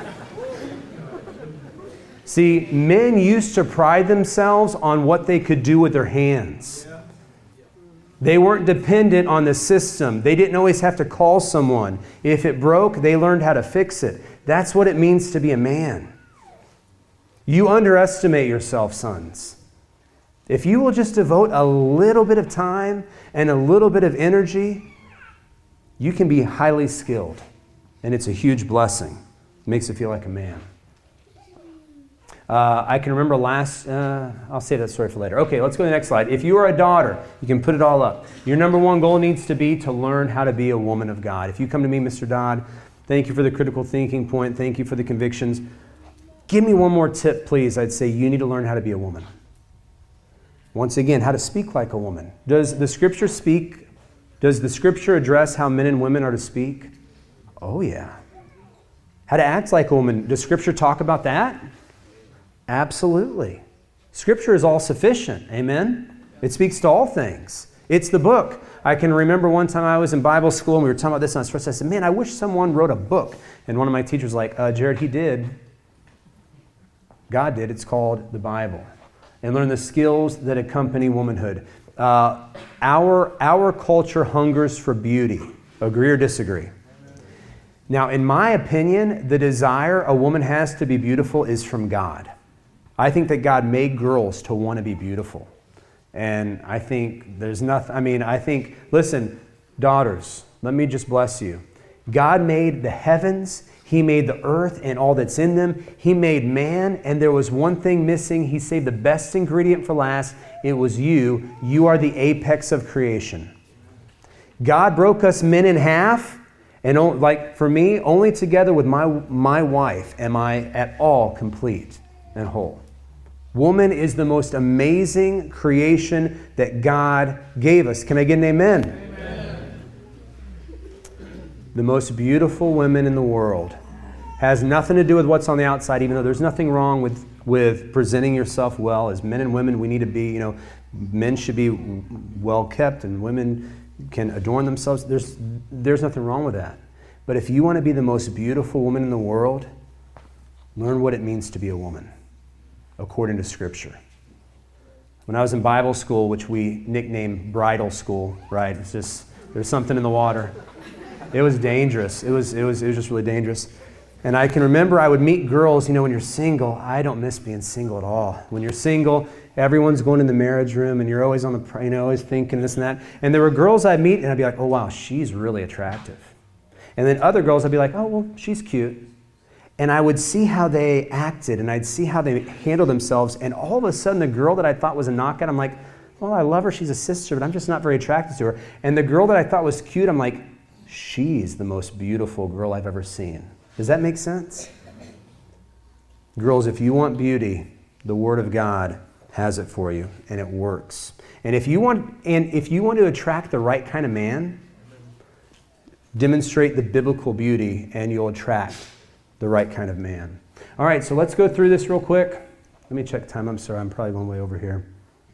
See, men used to pride themselves on what they could do with their hands. They weren't dependent on the system. They didn't always have to call someone. If it broke, they learned how to fix it. That's what it means to be a man. You underestimate yourself, sons. If you will just devote a little bit of time and a little bit of energy, you can be highly skilled. And it's a huge blessing. It makes you feel like a man. Uh, I can remember last, uh, I'll save that story for later. Okay, let's go to the next slide. If you are a daughter, you can put it all up. Your number one goal needs to be to learn how to be a woman of God. If you come to me, Mister Dodd, thank you for the critical thinking point. Thank you for the convictions. Give me one more tip, please. I'd say you need to learn how to be a woman. Once again, how to speak like a woman. Does the Scripture speak? Does the Scripture address how men and women are to speak? Oh, yeah. How to act like a woman. Does Scripture talk about that? Absolutely. Scripture is all sufficient. Amen? It speaks to all things. It's the book. I can remember one time I was in Bible school and we were talking about this and I was stressed. I said, man, I wish someone wrote a book. And one of my teachers was like, uh, Jared, he did. God did. It's called the Bible. And learn the skills that accompany womanhood. Uh, our, our culture hungers for beauty. Agree or disagree? Now, in my opinion, the desire a woman has to be beautiful is from God. I think that God made girls to want to be beautiful. And I think there's nothing, I mean, I think, listen, daughters, let me just bless you. God made the heavens, He made the earth and all that's in them. He made man, and there was one thing missing. He saved the best ingredient for last. It was you. You are the apex of creation. God broke us men in half, and like for me, only together with my, my wife am I at all complete and whole. Woman is the most amazing creation that God gave us. Can I get an amen? Amen. The most beautiful women in the world. Has nothing to do with what's on the outside, even though there's nothing wrong with, with presenting yourself well. As men and women, we need to be, you know, men should be well kept and women can adorn themselves. There's, there's nothing wrong with that. But if you want to be the most beautiful woman in the world, learn what it means to be a woman, according to Scripture. When I was in Bible school, which we nicknamed bridal school, right? It's just, there's something in the water. It was dangerous. It was, it was, it was just really dangerous. And I can remember I would meet girls, you know, when you're single, I don't miss being single at all. When you're single, everyone's going in the marriage room and you're always on the, you know, always thinking this and that. And there were girls I'd meet and I'd be like, oh wow, she's really attractive. And then other girls I'd be like, oh well, she's cute. And I would see how they acted and I'd see how they handled themselves. And all of a sudden the girl that I thought was a knockout, I'm like, well, I love her, she's a sister, but I'm just not very attracted to her. And the girl that I thought was cute, I'm like, she's the most beautiful girl I've ever seen. Does that make sense? Girls, if you want beauty, the Word of God has it for you, and it works. And if you want, and if you want to attract the right kind of man, demonstrate the biblical beauty, and you'll attract the right kind of man. All right, so let's go through this real quick. Let me check time. I'm sorry, I'm probably going way over here.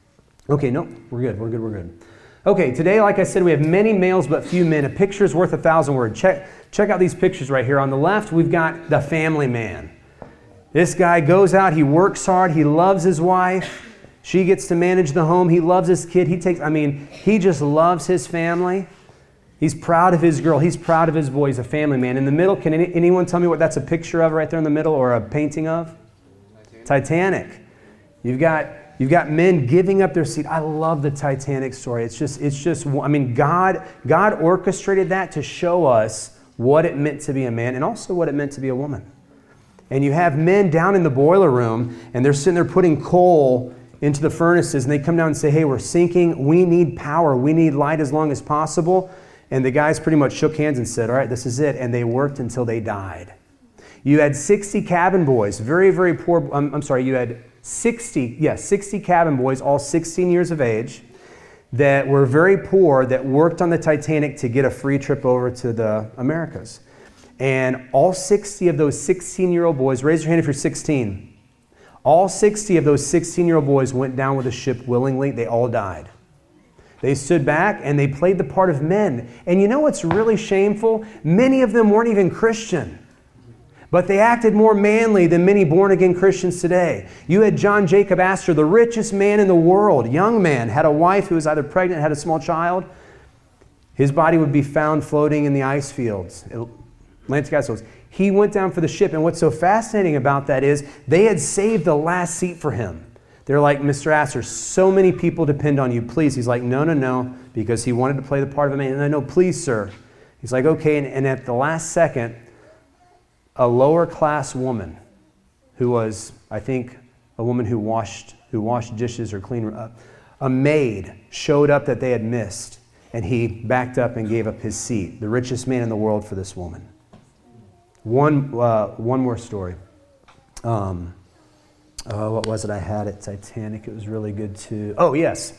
Okay, no, we're good, we're good, we're good. Okay, today, like I said, we have many males but few men. A picture is worth a thousand words. Check, check out these pictures right here. On the left, we've got the family man. This guy goes out, he works hard, he loves his wife. She gets to manage the home. He loves his kid. He takes, I mean, he just loves his family. He's proud of his girl. He's proud of his boy. He's a family man. In the middle, can any, anyone tell me what that's a picture of right there in the middle, or a painting of? Titanic. Titanic. You've got you've got men giving up their seat. I love the Titanic story. It's just it's just I mean, God God orchestrated that to show us what it meant to be a man and also what it meant to be a woman. And you have men down in the boiler room, and they're sitting there putting coal into the furnaces, and they come down and say, hey, we're sinking. We need power. We need light as long as possible. And the guys pretty much shook hands and said, all right, this is it. And they worked until they died. You had sixty cabin boys, very, very poor. I'm, I'm sorry, you had sixty, yes, sixty cabin boys, all sixteen years of age, that were very poor, that worked on the Titanic to get a free trip over to the Americas. And all sixty of those sixteen-year-old boys, raise your hand if you're sixteen. All sixty of those sixteen-year-old boys went down with the ship willingly. They all died. They stood back and they played the part of men. And you know what's really shameful? Many of them weren't even Christian. But they acted more manly than many born-again Christians today. You had John Jacob Astor, the richest man in the world, young man, had a wife who was either pregnant, had a small child. His body would be found floating in the ice fields, Atlantic ice fields. He went down for the ship, and what's so fascinating about that is they had saved the last seat for him. They're like, Mister Astor, so many people depend on you, please. He's like, no, no, no, because he wanted to play the part of a man. And I know, please, sir. He's like, okay, and, and at the last second, a lower class woman who was, I think, a woman who washed who washed dishes or cleaned up, a maid showed up that they had missed, and he backed up and gave up his seat, the richest man in the world, for this woman. One uh, one more story. Um, oh, what was it I had at Titanic? It was really good too. Oh, yes.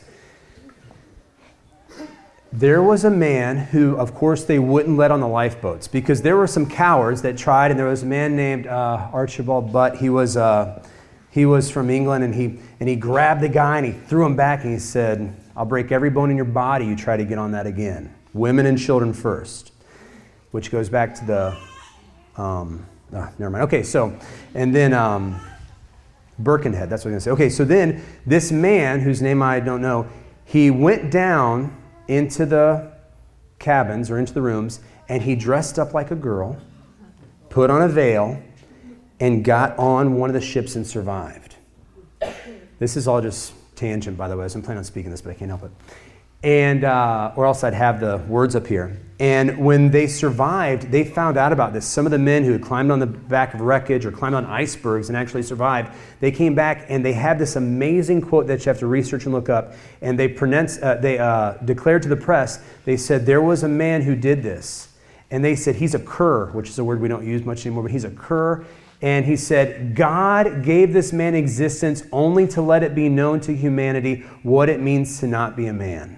There was a man who, of course, they wouldn't let on the lifeboats because there were some cowards that tried, and there was a man named uh, Archibald Butt. He was uh, he was from England, and he and he grabbed the guy and he threw him back, and he said, "I'll break every bone in your body. You try to get on that again. Women and children first," which goes back to the. Um, oh, never mind. Okay, so, and then um, Birkenhead, that's what I'm going to say. Okay, so then this man, whose name I don't know, he went down into the cabins or into the rooms, and he dressed up like a girl, put on a veil, and got on one of the ships and survived. This is all just tangent, by the way. I wasn't planning on speaking this, but I can't help it. And, uh, or else I'd have the words up here. And when they survived, they found out about this. Some of the men who had climbed on the back of wreckage or climbed on icebergs and actually survived, they came back and they had this amazing quote that you have to research and look up. And they pronounced, uh, they uh, declared to the press, they said, there was a man who did this. And they said, he's a cur, which is a word we don't use much anymore, but he's a cur. And he said, God gave this man existence only to let it be known to humanity what it means to not be a man.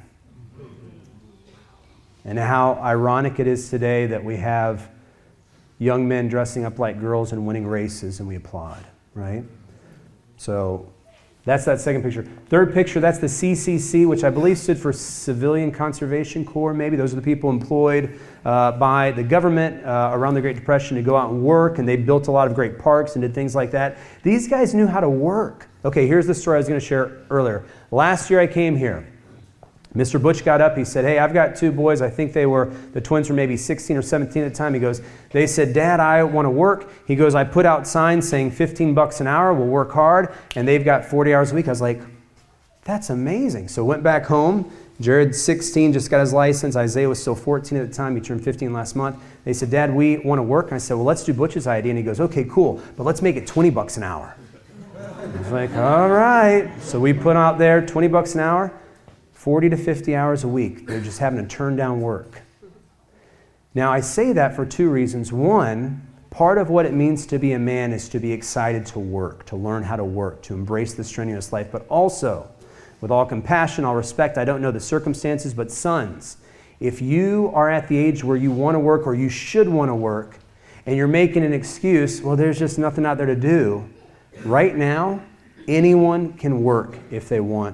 And how ironic it is today that we have young men dressing up like girls and winning races, and we applaud, right? So that's that second picture. Third picture, that's the C C C, which I believe stood for Civilian Conservation Corps, maybe. Those are the people employed uh, by the government uh, around the Great Depression to go out and work, and they built a lot of great parks and did things like that. These guys knew how to work. Okay, here's the story I was going to share earlier. Last year I came here. Mister Butch got up, he said, hey, I've got two boys. I think they were, the twins were maybe sixteen or seventeen at the time. He goes, they said, Dad, I want to work. He goes, I put out signs saying fifteen bucks an hour, we'll work hard, and they've got forty hours a week. I was like, that's amazing. So went back home. Jared's sixteen, just got his license. Isaiah was still fourteen at the time. He turned fifteen last month. They said, Dad, we want to work. And I said, well, let's do Butch's idea. And he goes, okay, cool, but let's make it twenty bucks an hour. I was like, all right. So we put out there twenty bucks an hour. forty to fifty hours a week. They're just having to turn down work. Now, I say that for two reasons. One, part of what it means to be a man is to be excited to work, to learn how to work, to embrace the strenuous life. But also, with all compassion, all respect, I don't know the circumstances, but sons, if you are at the age where you want to work or you should want to work, and you're making an excuse, well, there's just nothing out there to do, right now, anyone can work if they want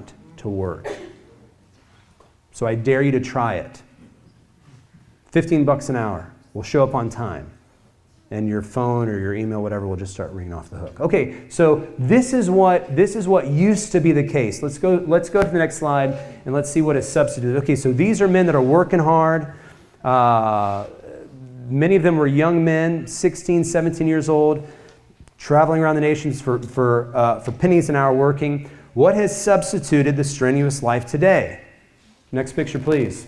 to work. So I dare you to try it. fifteen bucks an hour. We'll show up on time. And your phone or your email, whatever, will just start ringing off the hook. Okay, so this is what this is what used to be the case. Let's go, let's go to the next slide and let's see what is substituted. Okay, so these are men that are working hard. Uh, many of them were young men, sixteen, seventeen years old, traveling around the nations for, for, uh, for pennies an hour working. What has substituted the strenuous life today? Next picture, please.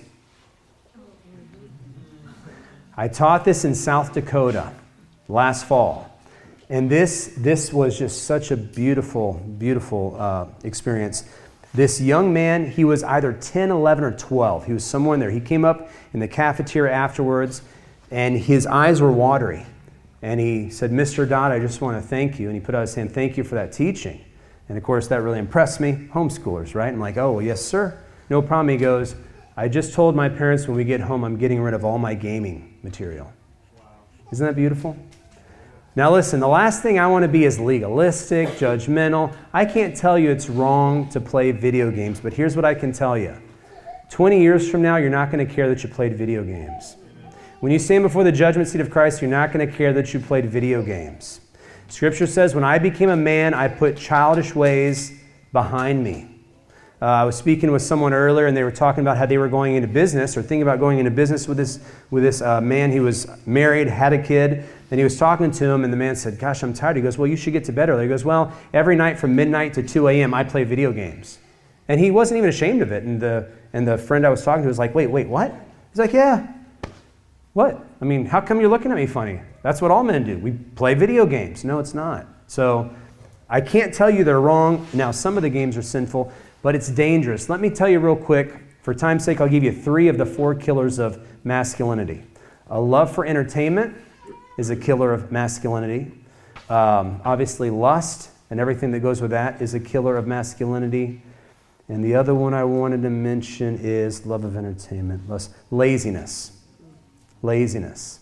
I taught this in South Dakota last fall. And this, this was just such a beautiful, beautiful uh, experience. This young man, he was either ten, eleven, or twelve. He was somewhere in there. He came up in the cafeteria afterwards, and his eyes were watery. And he said, Mister Dodd, I just want to thank you. And he put out his hand, thank you for that teaching. And of course, that really impressed me. Homeschoolers, right? I'm like, oh, well, yes, sir. No problem. He goes, I just told my parents when we get home, I'm getting rid of all my gaming material. Isn't that beautiful? Now listen, the last thing I want to be is legalistic, judgmental. I can't tell you it's wrong to play video games, but here's what I can tell you. twenty years from now, you're not going to care that you played video games. When you stand before the judgment seat of Christ, you're not going to care that you played video games. Scripture says, when I became a man, I put childish ways behind me. Uh, I was speaking with someone earlier, and they were talking about how they were going into business or thinking about going into business with this with this uh, man. He was married, had a kid, and he was talking to him, and the man said, gosh, I'm tired. He goes, well, you should get to bed early. He goes, well, every night from midnight to two a.m., I play video games. And he wasn't even ashamed of it. And the, and the friend I was talking to was like, wait, wait, what? He's like, yeah. What? I mean, how come you're looking at me funny? That's what all men do. We play video games. No, it's not. So I can't tell you they're wrong. Now, some of the games are sinful, but it's dangerous. Let me tell you real quick. For time's sake, I'll give you three of the four killers of masculinity. A love for entertainment is a killer of masculinity. Um, obviously, lust and everything that goes with that is a killer of masculinity. And the other one I wanted to mention is love of entertainment, lust, laziness. Laziness.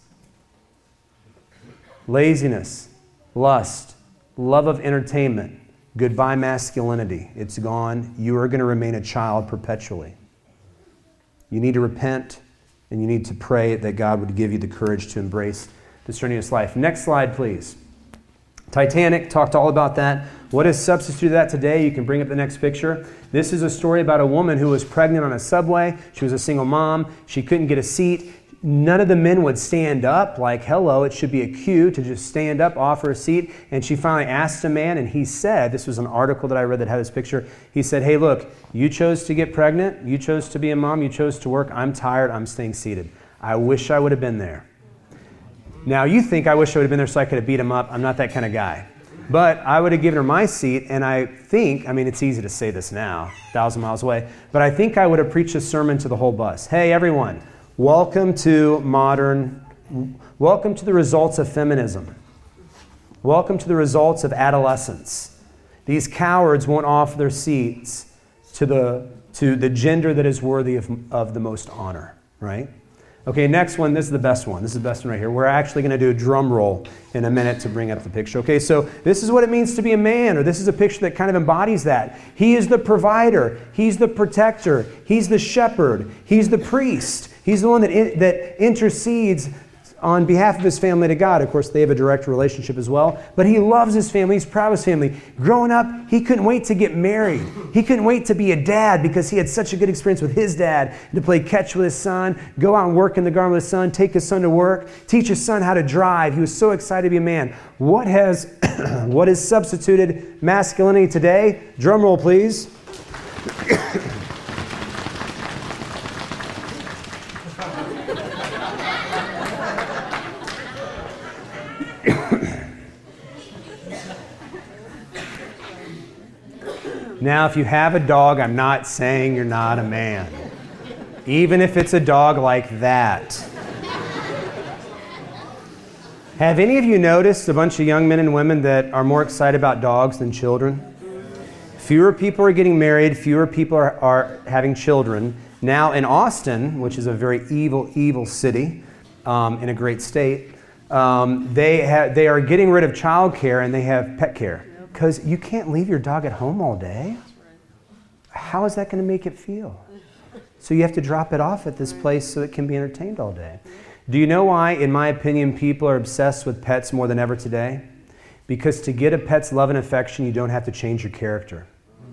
Laziness, lust, love of entertainment. Goodbye masculinity. It's gone. You are going to remain a child perpetually. You need to repent, and you need to pray that God would give you the courage to embrace the strenuous life. Next slide, please. Titanic, talked all about that. What has substituted that today? You can bring up the next picture. This is a story about a woman who was pregnant on a subway. She was a single mom. She couldn't get a seat. None of the men would stand up like, hello, it should be a cue to just stand up, offer a seat. And she finally asked a man, and he said, this was an article that I read that had this picture. He said, hey, look, you chose to get pregnant. You chose to be a mom. You chose to work. I'm tired. I'm staying seated. I wish I would have been there. Now, you think I wish I would have been there so I could have beat him up. I'm not that kind of guy. But I would have given her my seat, and I think, I mean, it's easy to say this now, a thousand miles away, but I think I would have preached a sermon to the whole bus. Hey, everyone. Welcome to modern, welcome to the results of feminism. Welcome to the results of adolescence. These cowards won't offer their seats to the, to the gender that is worthy of, of the most honor, right? Okay, next one, this is the best one. This is the best one right here. We're actually going to do a drum roll in a minute to bring up the picture. Okay, so this is what it means to be a man, or this is a picture that kind of embodies that. He is the provider. He's the protector. He's the shepherd. He's the priest. He's the one that, in, that intercedes on behalf of his family to God. Of course, they have a direct relationship as well. But he loves his family. He's proud of his family. Growing up, he couldn't wait to get married. He couldn't wait to be a dad because he had such a good experience with his dad, to play catch with his son, go out and work in the garden with his son, take his son to work, teach his son how to drive. He was so excited to be a man. What has, what has substituted masculinity today? Drum roll, please. Now, if you have a dog, I'm not saying you're not a man. Even if it's a dog like that. Have any of you noticed a bunch of young men and women that are more excited about dogs than children? Fewer people are getting married. Fewer people are, are having children. Now, in Austin, which is a very evil, evil city um, in a great state, um, they, ha- they are getting rid of childcare and they have pet care. Because you can't leave your dog at home all day. how is that going to make it feel? So you have to drop it off at this place so it can be entertained all day. Do you know why, in my opinion, people are obsessed with pets more than ever today? Because to get a pet's love and affection, you don't have to change your character.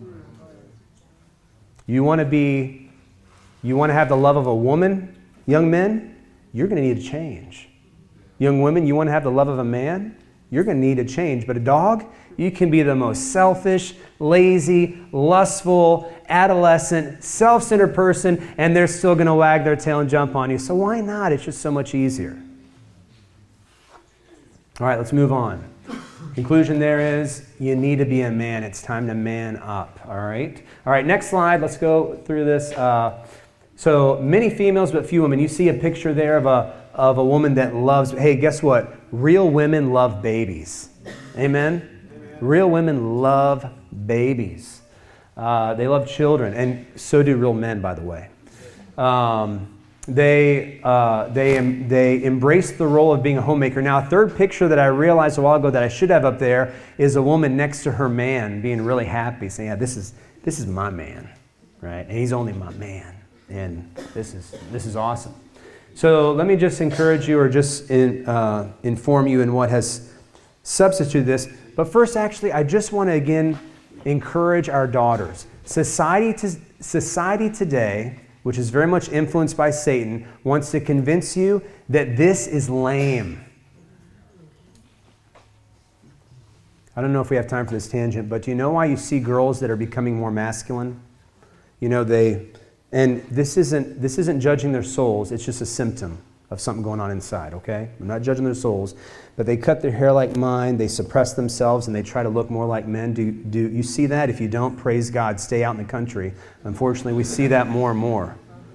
You want to be, you want to have the love of a woman, young men, you're going to need to change. Young women, you want to have the love of a man, you're going to need to change. But a dog, you can be the most selfish, lazy, lustful, adolescent, self-centered person, and they're still going to wag their tail and jump on you. So why not? It's just so much easier. All right, let's move on. Conclusion there is, you need to be a man. It's time to man up, all right? All right, next slide. Let's go through this. Uh, so many females, but few women. You see a picture there of a, of a woman that loves, hey, guess what? Real women love babies. Amen? Amen. Real women love babies. Uh, they love children, and so do real men, by the way. Um, They, uh, they, they embrace the role of being a homemaker. Now, a third picture that I realized a while ago that I should have up there is a woman next to her man being really happy, saying, yeah, this is, this is my man, right? And he's only my man, and this is, this is awesome. So let me just encourage you or just in, uh, inform you in what has substituted this. But first, actually, I just want to, again, encourage our daughters. Society, to, society today, which is very much influenced by Satan, wants to convince you that this is lame. I don't know if we have time for this tangent, but do you know why you see girls that are becoming more masculine? You know, they, and this isn't, this isn't judging their souls, it's just a symptom of something going on inside, okay? I'm not judging their souls, but they cut their hair like mine, they suppress themselves, and they try to look more like men. Do, do you see that? If you don't, praise God, stay out in the country. Unfortunately, we see that more and more.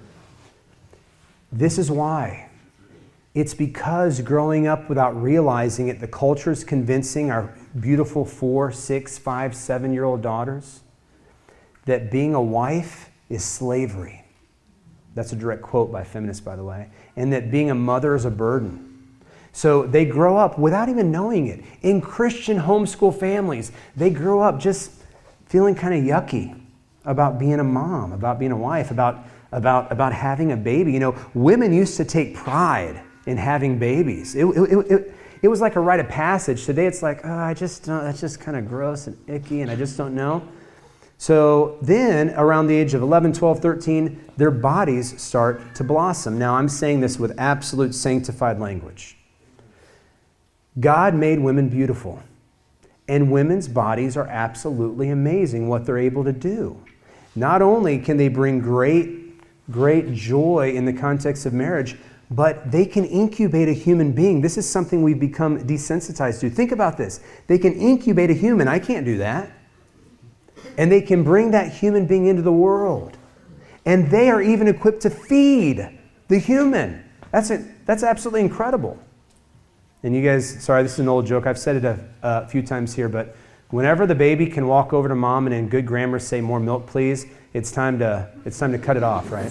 This is why. It's because growing up without realizing it, the culture is convincing our beautiful four, six, five, seven-year-old daughters that being a wife is slavery. That's a direct quote by feminists, by the way. And that being a mother is a burden. So they grow up without even knowing it. In Christian homeschool families, they grow up just feeling kind of yucky about being a mom, about being a wife, about, about, about having a baby. You know, women used to take pride in having babies. It, it, it, it was like a rite of passage. Today it's like, oh, I just don't, that's just kind of gross and icky, and I just don't know. So then, around the age of eleven, twelve, thirteen, their bodies start to blossom. Now, I'm saying this with absolute sanctified language. God made women beautiful, and women's bodies are absolutely amazing what they're able to do. Not only can they bring great, great joy in the context of marriage, but they can incubate a human being. This is something we've become desensitized to. Think about this. They can incubate a human. I can't do that. And they can bring that human being into the world. And they are even equipped to feed the human. That's it. That's absolutely incredible. And you guys, sorry, this is an old joke. I've said it a, a few times here, but whenever the baby can walk over to mom and in good grammar say, "More milk, please," it's time to, it's time to cut it off, right?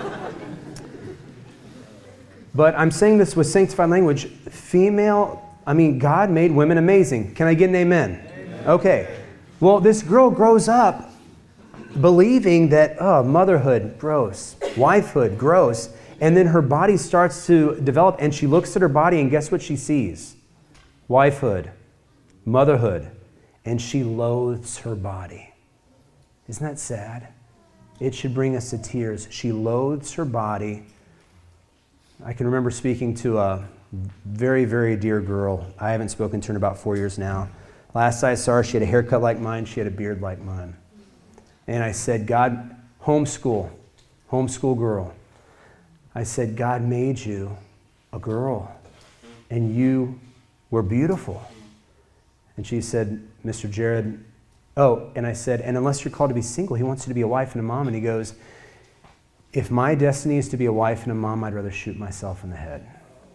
But I'm saying this with sanctified language. Female, I mean, God made women amazing. Can I get an amen? Amen. Okay. Well, this girl grows up believing that, oh, motherhood, gross. Wifehood, gross. And then her body starts to develop, and she looks at her body, and guess what she sees? Wifehood, motherhood, and she loathes her body. Isn't that sad? It should bring us to tears. She loathes her body. I can remember speaking to a very, very dear girl. I haven't spoken to her in about four years now. Last I saw her, she had a haircut like mine. She had a beard like mine. And I said, God, homeschool, homeschool girl. I said, God made you a girl, and you were beautiful. And she said, Mister Jared, oh, and I said, and unless you're called to be single, he wants you to be a wife and a mom. And he goes, if my destiny is to be a wife and a mom, I'd rather shoot myself in the head.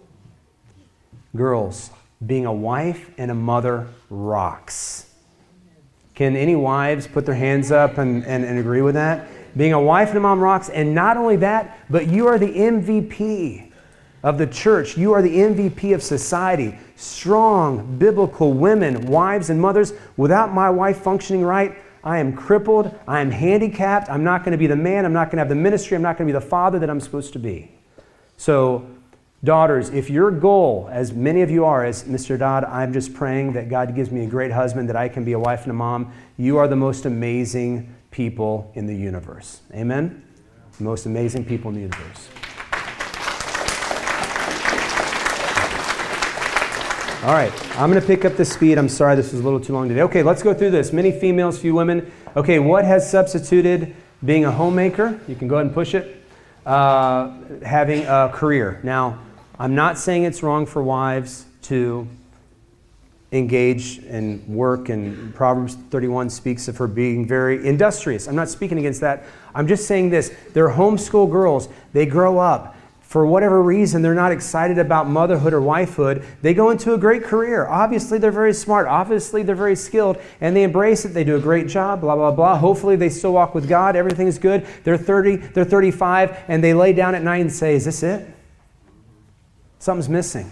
Girls, being a wife and a mother rocks. Can any wives put their hands up and, and, and agree with that? Being a wife and a mom rocks, and not only that, but you are the M V P of the church. You are the M V P of society. Strong, biblical women, wives and mothers. Without my wife functioning right, I am crippled. I am handicapped. I'm not going to be the man. I'm not going to have the ministry. I'm not going to be the father that I'm supposed to be. So, daughters, if your goal, as many of you are, is, Mister Dodd, I'm just praying that God gives me a great husband, that I can be a wife and a mom, you are the most amazing people in the universe. Amen? The most amazing people in the universe. All right, I'm going to pick up the speed. I'm sorry this was a little too long today. Okay, let's go through this. Many females, few women. Okay, what has substituted being a homemaker? You can go ahead and push it. Uh, having a career. Now, I'm not saying it's wrong for wives to engage and work, and Proverbs thirty-one speaks of her being very industrious. I'm not speaking against that. I'm just saying this. They're homeschool girls. They grow up. For whatever reason, they're not excited about motherhood or wifehood. They go into a great career. Obviously, they're very smart. Obviously, they're very skilled, and they embrace it. They do a great job, blah, blah, blah. Hopefully, they still walk with God. Everything is good. They're thirty, they're thirty-five, and they lay down at night and say, is this it? Something's missing.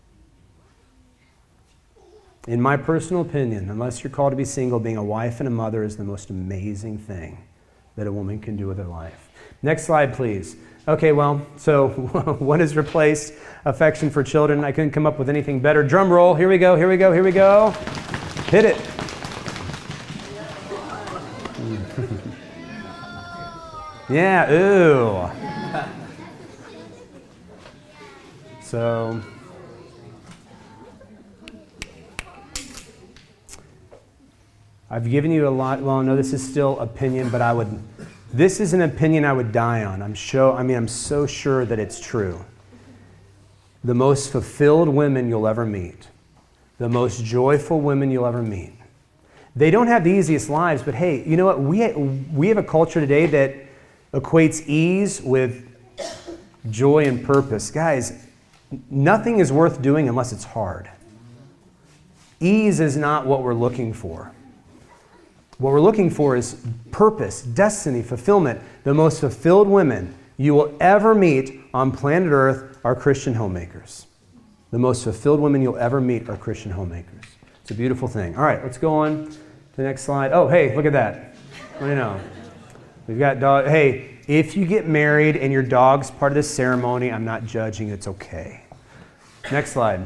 In my personal opinion, unless you're called to be single, being a wife and a mother is the most amazing thing that a woman can do with her life. Next slide, please. Okay, well, so what has replaced affection for children? I couldn't come up with anything better. Drum roll. Here we go, here we go, here we go. Hit it. Yeah, ooh. So, I've given you a lot. Well, no, this is still opinion, but I would... This is an opinion I would die on. I'm sure, I mean, I'm so sure that it's true. The most fulfilled women you'll ever meet, the most joyful women you'll ever meet. They don't have the easiest lives, but hey, you know what? We we have a culture today that equates ease with joy and purpose. Guys, nothing is worth doing unless it's hard. Ease is not what we're looking for. What we're looking for is purpose, destiny, fulfillment. The most fulfilled women you will ever meet on planet Earth are Christian homemakers. The most fulfilled women you'll ever meet are Christian homemakers. It's a beautiful thing. All right, let's go on to the next slide. Oh, hey, look at that. What do you know? We've got dog. Hey, if you get married and your dog's part of the ceremony, I'm not judging. It's okay. Next slide.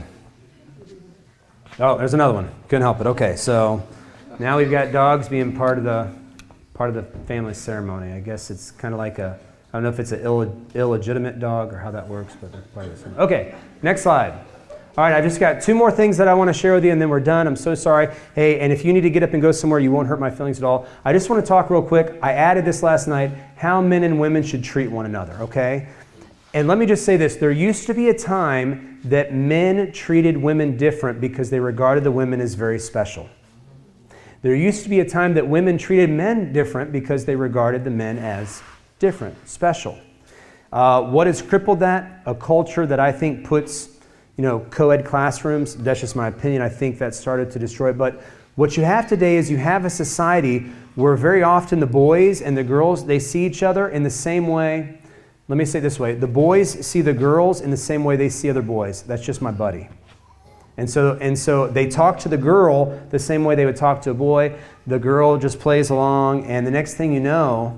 Oh, there's another one. Couldn't help it. Okay, so... Now we've got dogs being part of the part of the family ceremony. I guess it's kind of like a, I don't know if it's an Ill, illegitimate dog or how that works, but they're part of the ceremony. Okay, next slide. All right, I've just got two more things that I want to share with you, and then we're done. I'm so sorry. Hey, and if you need to get up and go somewhere, you won't hurt my feelings at all. I just want to talk real quick. I added this last night, how men and women should treat one another, okay? And let me just say this. There used to be a time that men treated women different because they regarded the women as very special. There used to be a time that women treated men different because they regarded the men as different, special. Uh, what has crippled that? A culture that I think puts, you know, co-ed classrooms. That's just my opinion. I think that started to destroy it. But what you have today is you have a society where very often the boys and the girls, they see each other in the same way. Let me say it this way. The boys see the girls in the same way they see other boys. That's just my buddy. And so and so they talk to the girl the same way they would talk to a boy. The girl just plays along, and the next thing you know,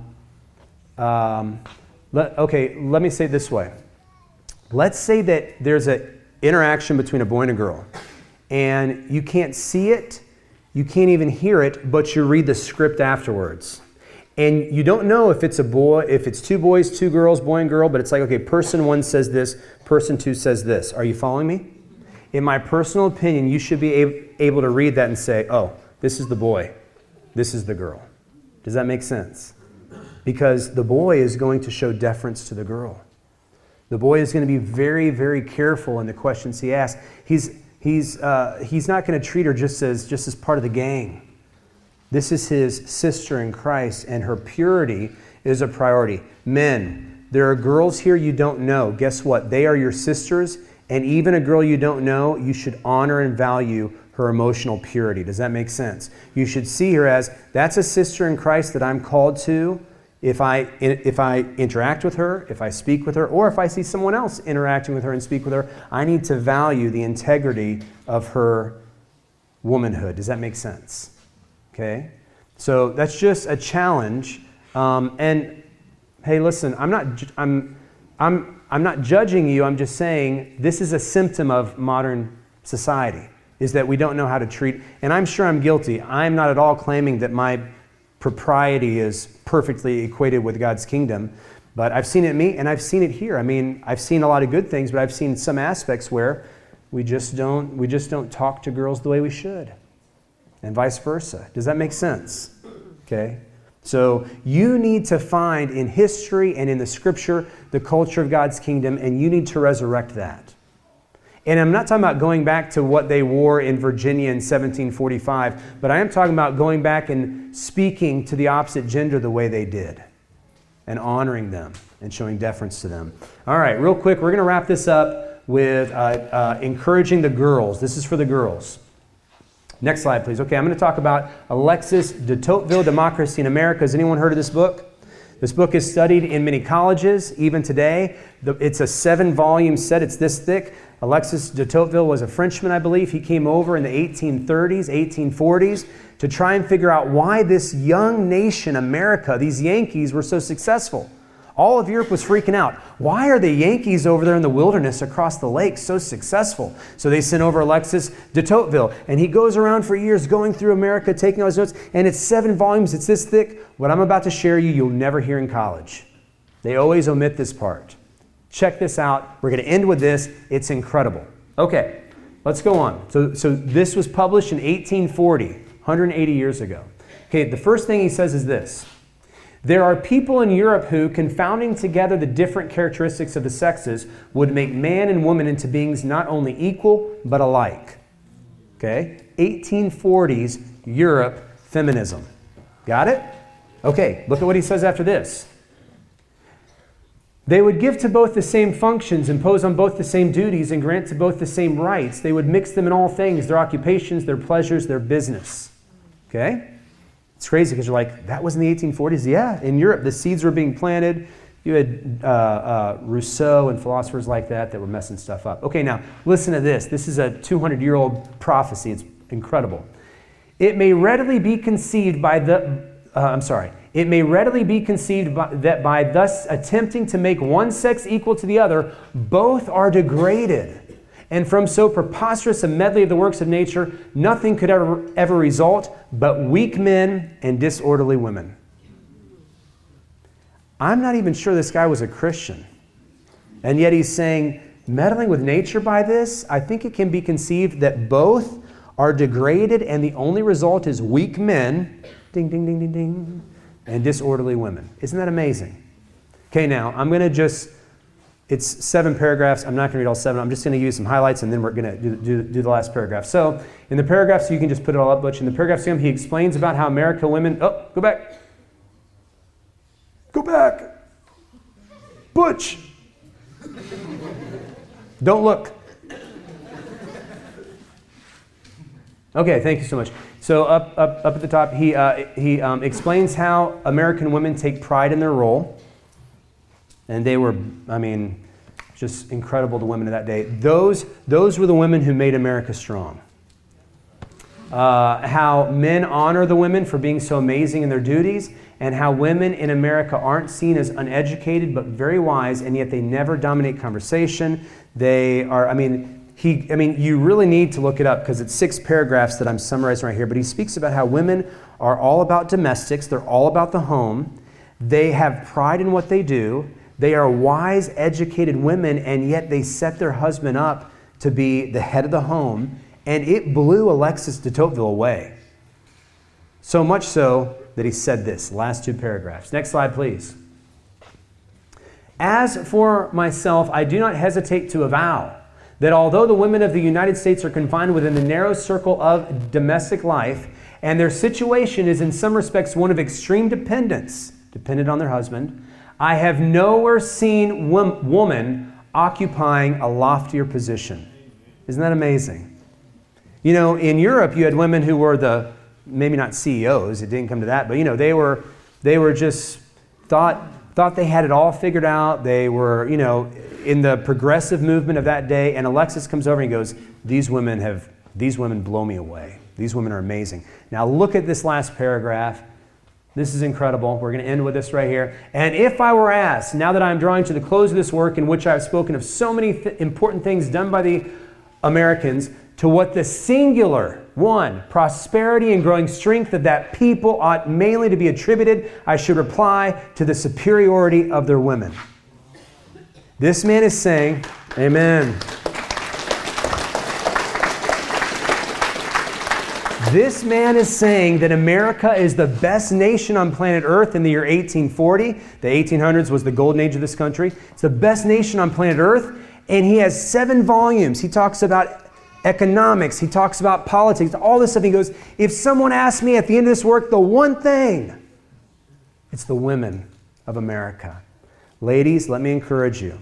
um, let, okay, let me say it this way. Let's say that there's an interaction between a boy and a girl, and you can't see it, you can't even hear it, but you read the script afterwards. And you don't know if it's a boy, if it's two boys, two girls, boy and girl, but it's like, okay, person one says this, person two says this. Are you following me? In my personal opinion, you should be able to read that and say, oh, this is the boy, this is the girl. Does that make sense? Because the boy is going to show deference to the girl. The boy is going to be very, very careful in the questions he asks. He's, he's, uh, he's not going to treat her just as, just as part of the gang. This is his sister in Christ, and her purity is a priority. Men, there are girls here you don't know. Guess what? They are your sisters. And even a girl you don't know, you should honor and value her emotional purity. Does that make sense? You should see her as, that's a sister in Christ that I'm called to. If I, if I interact with her, if I speak with her, or if I see someone else interacting with her and speak with her, I need to value the integrity of her womanhood. Does that make sense? Okay? So that's just a challenge. Um, and hey, listen, I'm not, ju- I'm, I'm, I'm not judging you. I'm just saying this is a symptom of modern society, is that we don't know how to treat. And I'm sure I'm guilty. I'm not at all claiming that my propriety is perfectly equated with God's kingdom, but I've seen it in me, and I've seen it here. I mean, I've seen a lot of good things, but I've seen some aspects where we just don't, we just don't talk to girls the way we should, and vice versa. Does that make sense? Okay. So you need to find in history and in the Scripture the culture of God's kingdom, and you need to resurrect that. And I'm not talking about going back to what they wore in Virginia in seventeen forty-five, but I am talking about going back and speaking to the opposite gender the way they did, and honoring them and showing deference to them. All right, real quick, we're going to wrap this up with uh, uh, encouraging the girls. This is for the girls. Next slide, please. Okay, I'm going to talk about Alexis de Tocqueville, Democracy in America. Has anyone heard of this book? This book is studied in many colleges, even today. It's a seven-volume set. It's this thick. Alexis de Tocqueville was a Frenchman, I believe. He came over in the eighteen thirties, eighteen forties to try and figure out why this young nation, America, these Yankees, were so successful. All of Europe was freaking out. Why are the Yankees over there in the wilderness across the lake so successful? So they sent over Alexis de Tocqueville, and he goes around for years going through America, taking all his notes, and it's seven volumes. It's this thick. What I'm about to share you, you'll never hear in college. They always omit this part. Check this out. We're going to end with this. It's incredible. Okay, let's go on. So, so this was published in eighteen forty, one hundred eighty years ago. Okay, the first thing he says is this. There are people in Europe who, confounding together the different characteristics of the sexes, would make man and woman into beings not only equal, but alike. Okay? eighteen forties Europe feminism. Got it? Okay, look at what he says after this. They would give to both the same functions, impose on both the same duties, and grant to both the same rights. They would mix them in all things, their occupations, their pleasures, their business. Okay? It's crazy because you're like, that was in the eighteen forties? Yeah, in Europe, the seeds were being planted. You had uh, uh, Rousseau and philosophers like that that were messing stuff up. Okay, now, listen to this. This is a two hundred year old prophecy. It's incredible. It may readily be conceived by the, uh, I'm sorry, it may readily be conceived by, that by thus attempting to make one sex equal to the other, both are degraded. And from so preposterous a medley of the works of nature, nothing could ever, ever result but weak men and disorderly women. I'm not even sure this guy was a Christian. And yet he's saying, meddling with nature by this, I think it can be conceived that both are degraded and the only result is weak men, ding, ding, ding, ding, ding, and disorderly women. Isn't that amazing? Okay, now, I'm going to just... It's seven paragraphs. I'm not going to read all seven. I'm just going to use some highlights, and then we're going to do, do, do the last paragraph. So in the paragraphs, you can just put it all up, Butch. In the paragraphs, he explains about how American women... Oh, go back. Go back. Butch. Don't look. Okay, thank you so much. So up, up, up at the top, he, uh, he um, explains how American women take pride in their role. And they were, I mean, just incredible, the women of that day. Those, those were the women who made America strong. Uh, how men honor the women for being so amazing in their duties, and how women in America aren't seen as uneducated but very wise, and yet they never dominate conversation. They are, I mean, he, I mean, you really need to look it up because it's six paragraphs that I'm summarizing right here. But he speaks about how women are all about domestics. They're all about the home. They have pride in what they do. They are wise, educated women, and yet they set their husband up to be the head of the home, and it blew Alexis de Tocqueville away. So much so that he said this, last two paragraphs. Next slide, please. As for myself, I do not hesitate to avow that although the women of the United States are confined within the narrow circle of domestic life, and their situation is in some respects one of extreme dependence, dependent on their husband, I have nowhere seen wom- woman occupying a loftier position. Isn't that amazing? You know, in Europe, you had women who were the, maybe not C E Os, it didn't come to that, but you know, they were, they were just thought, thought they had it all figured out. They were, you know, in the progressive movement of that day, and Alexis comes over and he goes, these women have, these women blow me away. These women are amazing. Now look at this last paragraph. This is incredible. We're going to end with this right here. And if I were asked, now that I'm drawing to the close of this work in which I've spoken of so many th- important things done by the Americans, to what the singular, one, prosperity and growing strength of that people ought mainly to be attributed, I should reply to the superiority of their women. This man is saying, amen. This man is saying that America is the best nation on planet Earth in the year eighteen forty. The eighteen hundreds was the golden age of this country. It's the best nation on planet Earth. And he has seven volumes. He talks about economics. He talks about politics. All this stuff. He goes, if someone asks me at the end of this work, the one thing, it's the women of America. Ladies, let me encourage you.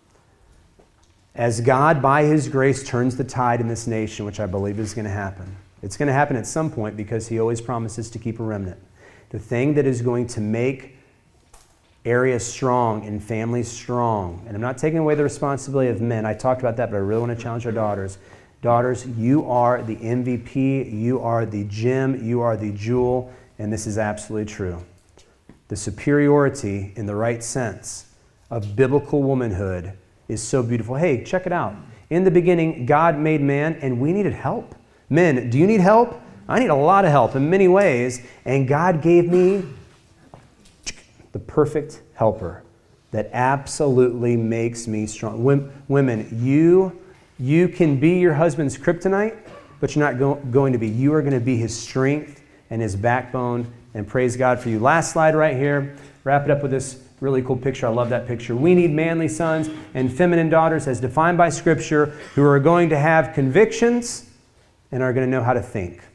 As God, by His grace, turns the tide in this nation, which I believe is going to happen. It's going to happen at some point because He always promises to keep a remnant. The thing that is going to make areas strong and families strong, and I'm not taking away the responsibility of men. I talked about that, but I really want to challenge our daughters. Daughters, you are the M V P, you are the gem, you are the jewel, and this is absolutely true. The superiority, in the right sense, of biblical womanhood is so beautiful. Hey, check it out. In the beginning, God made man, and we needed help. Men, do you need help? I need a lot of help in many ways, and God gave me the perfect helper that absolutely makes me strong. Women, you, you can be your husband's kryptonite, but you're not go- going to be. You are going to be his strength and his backbone, and praise God for you. Last slide right here. Wrap it up with this really cool picture. I love that picture. We need manly sons and feminine daughters as defined by Scripture who are going to have convictions and are going to know how to think.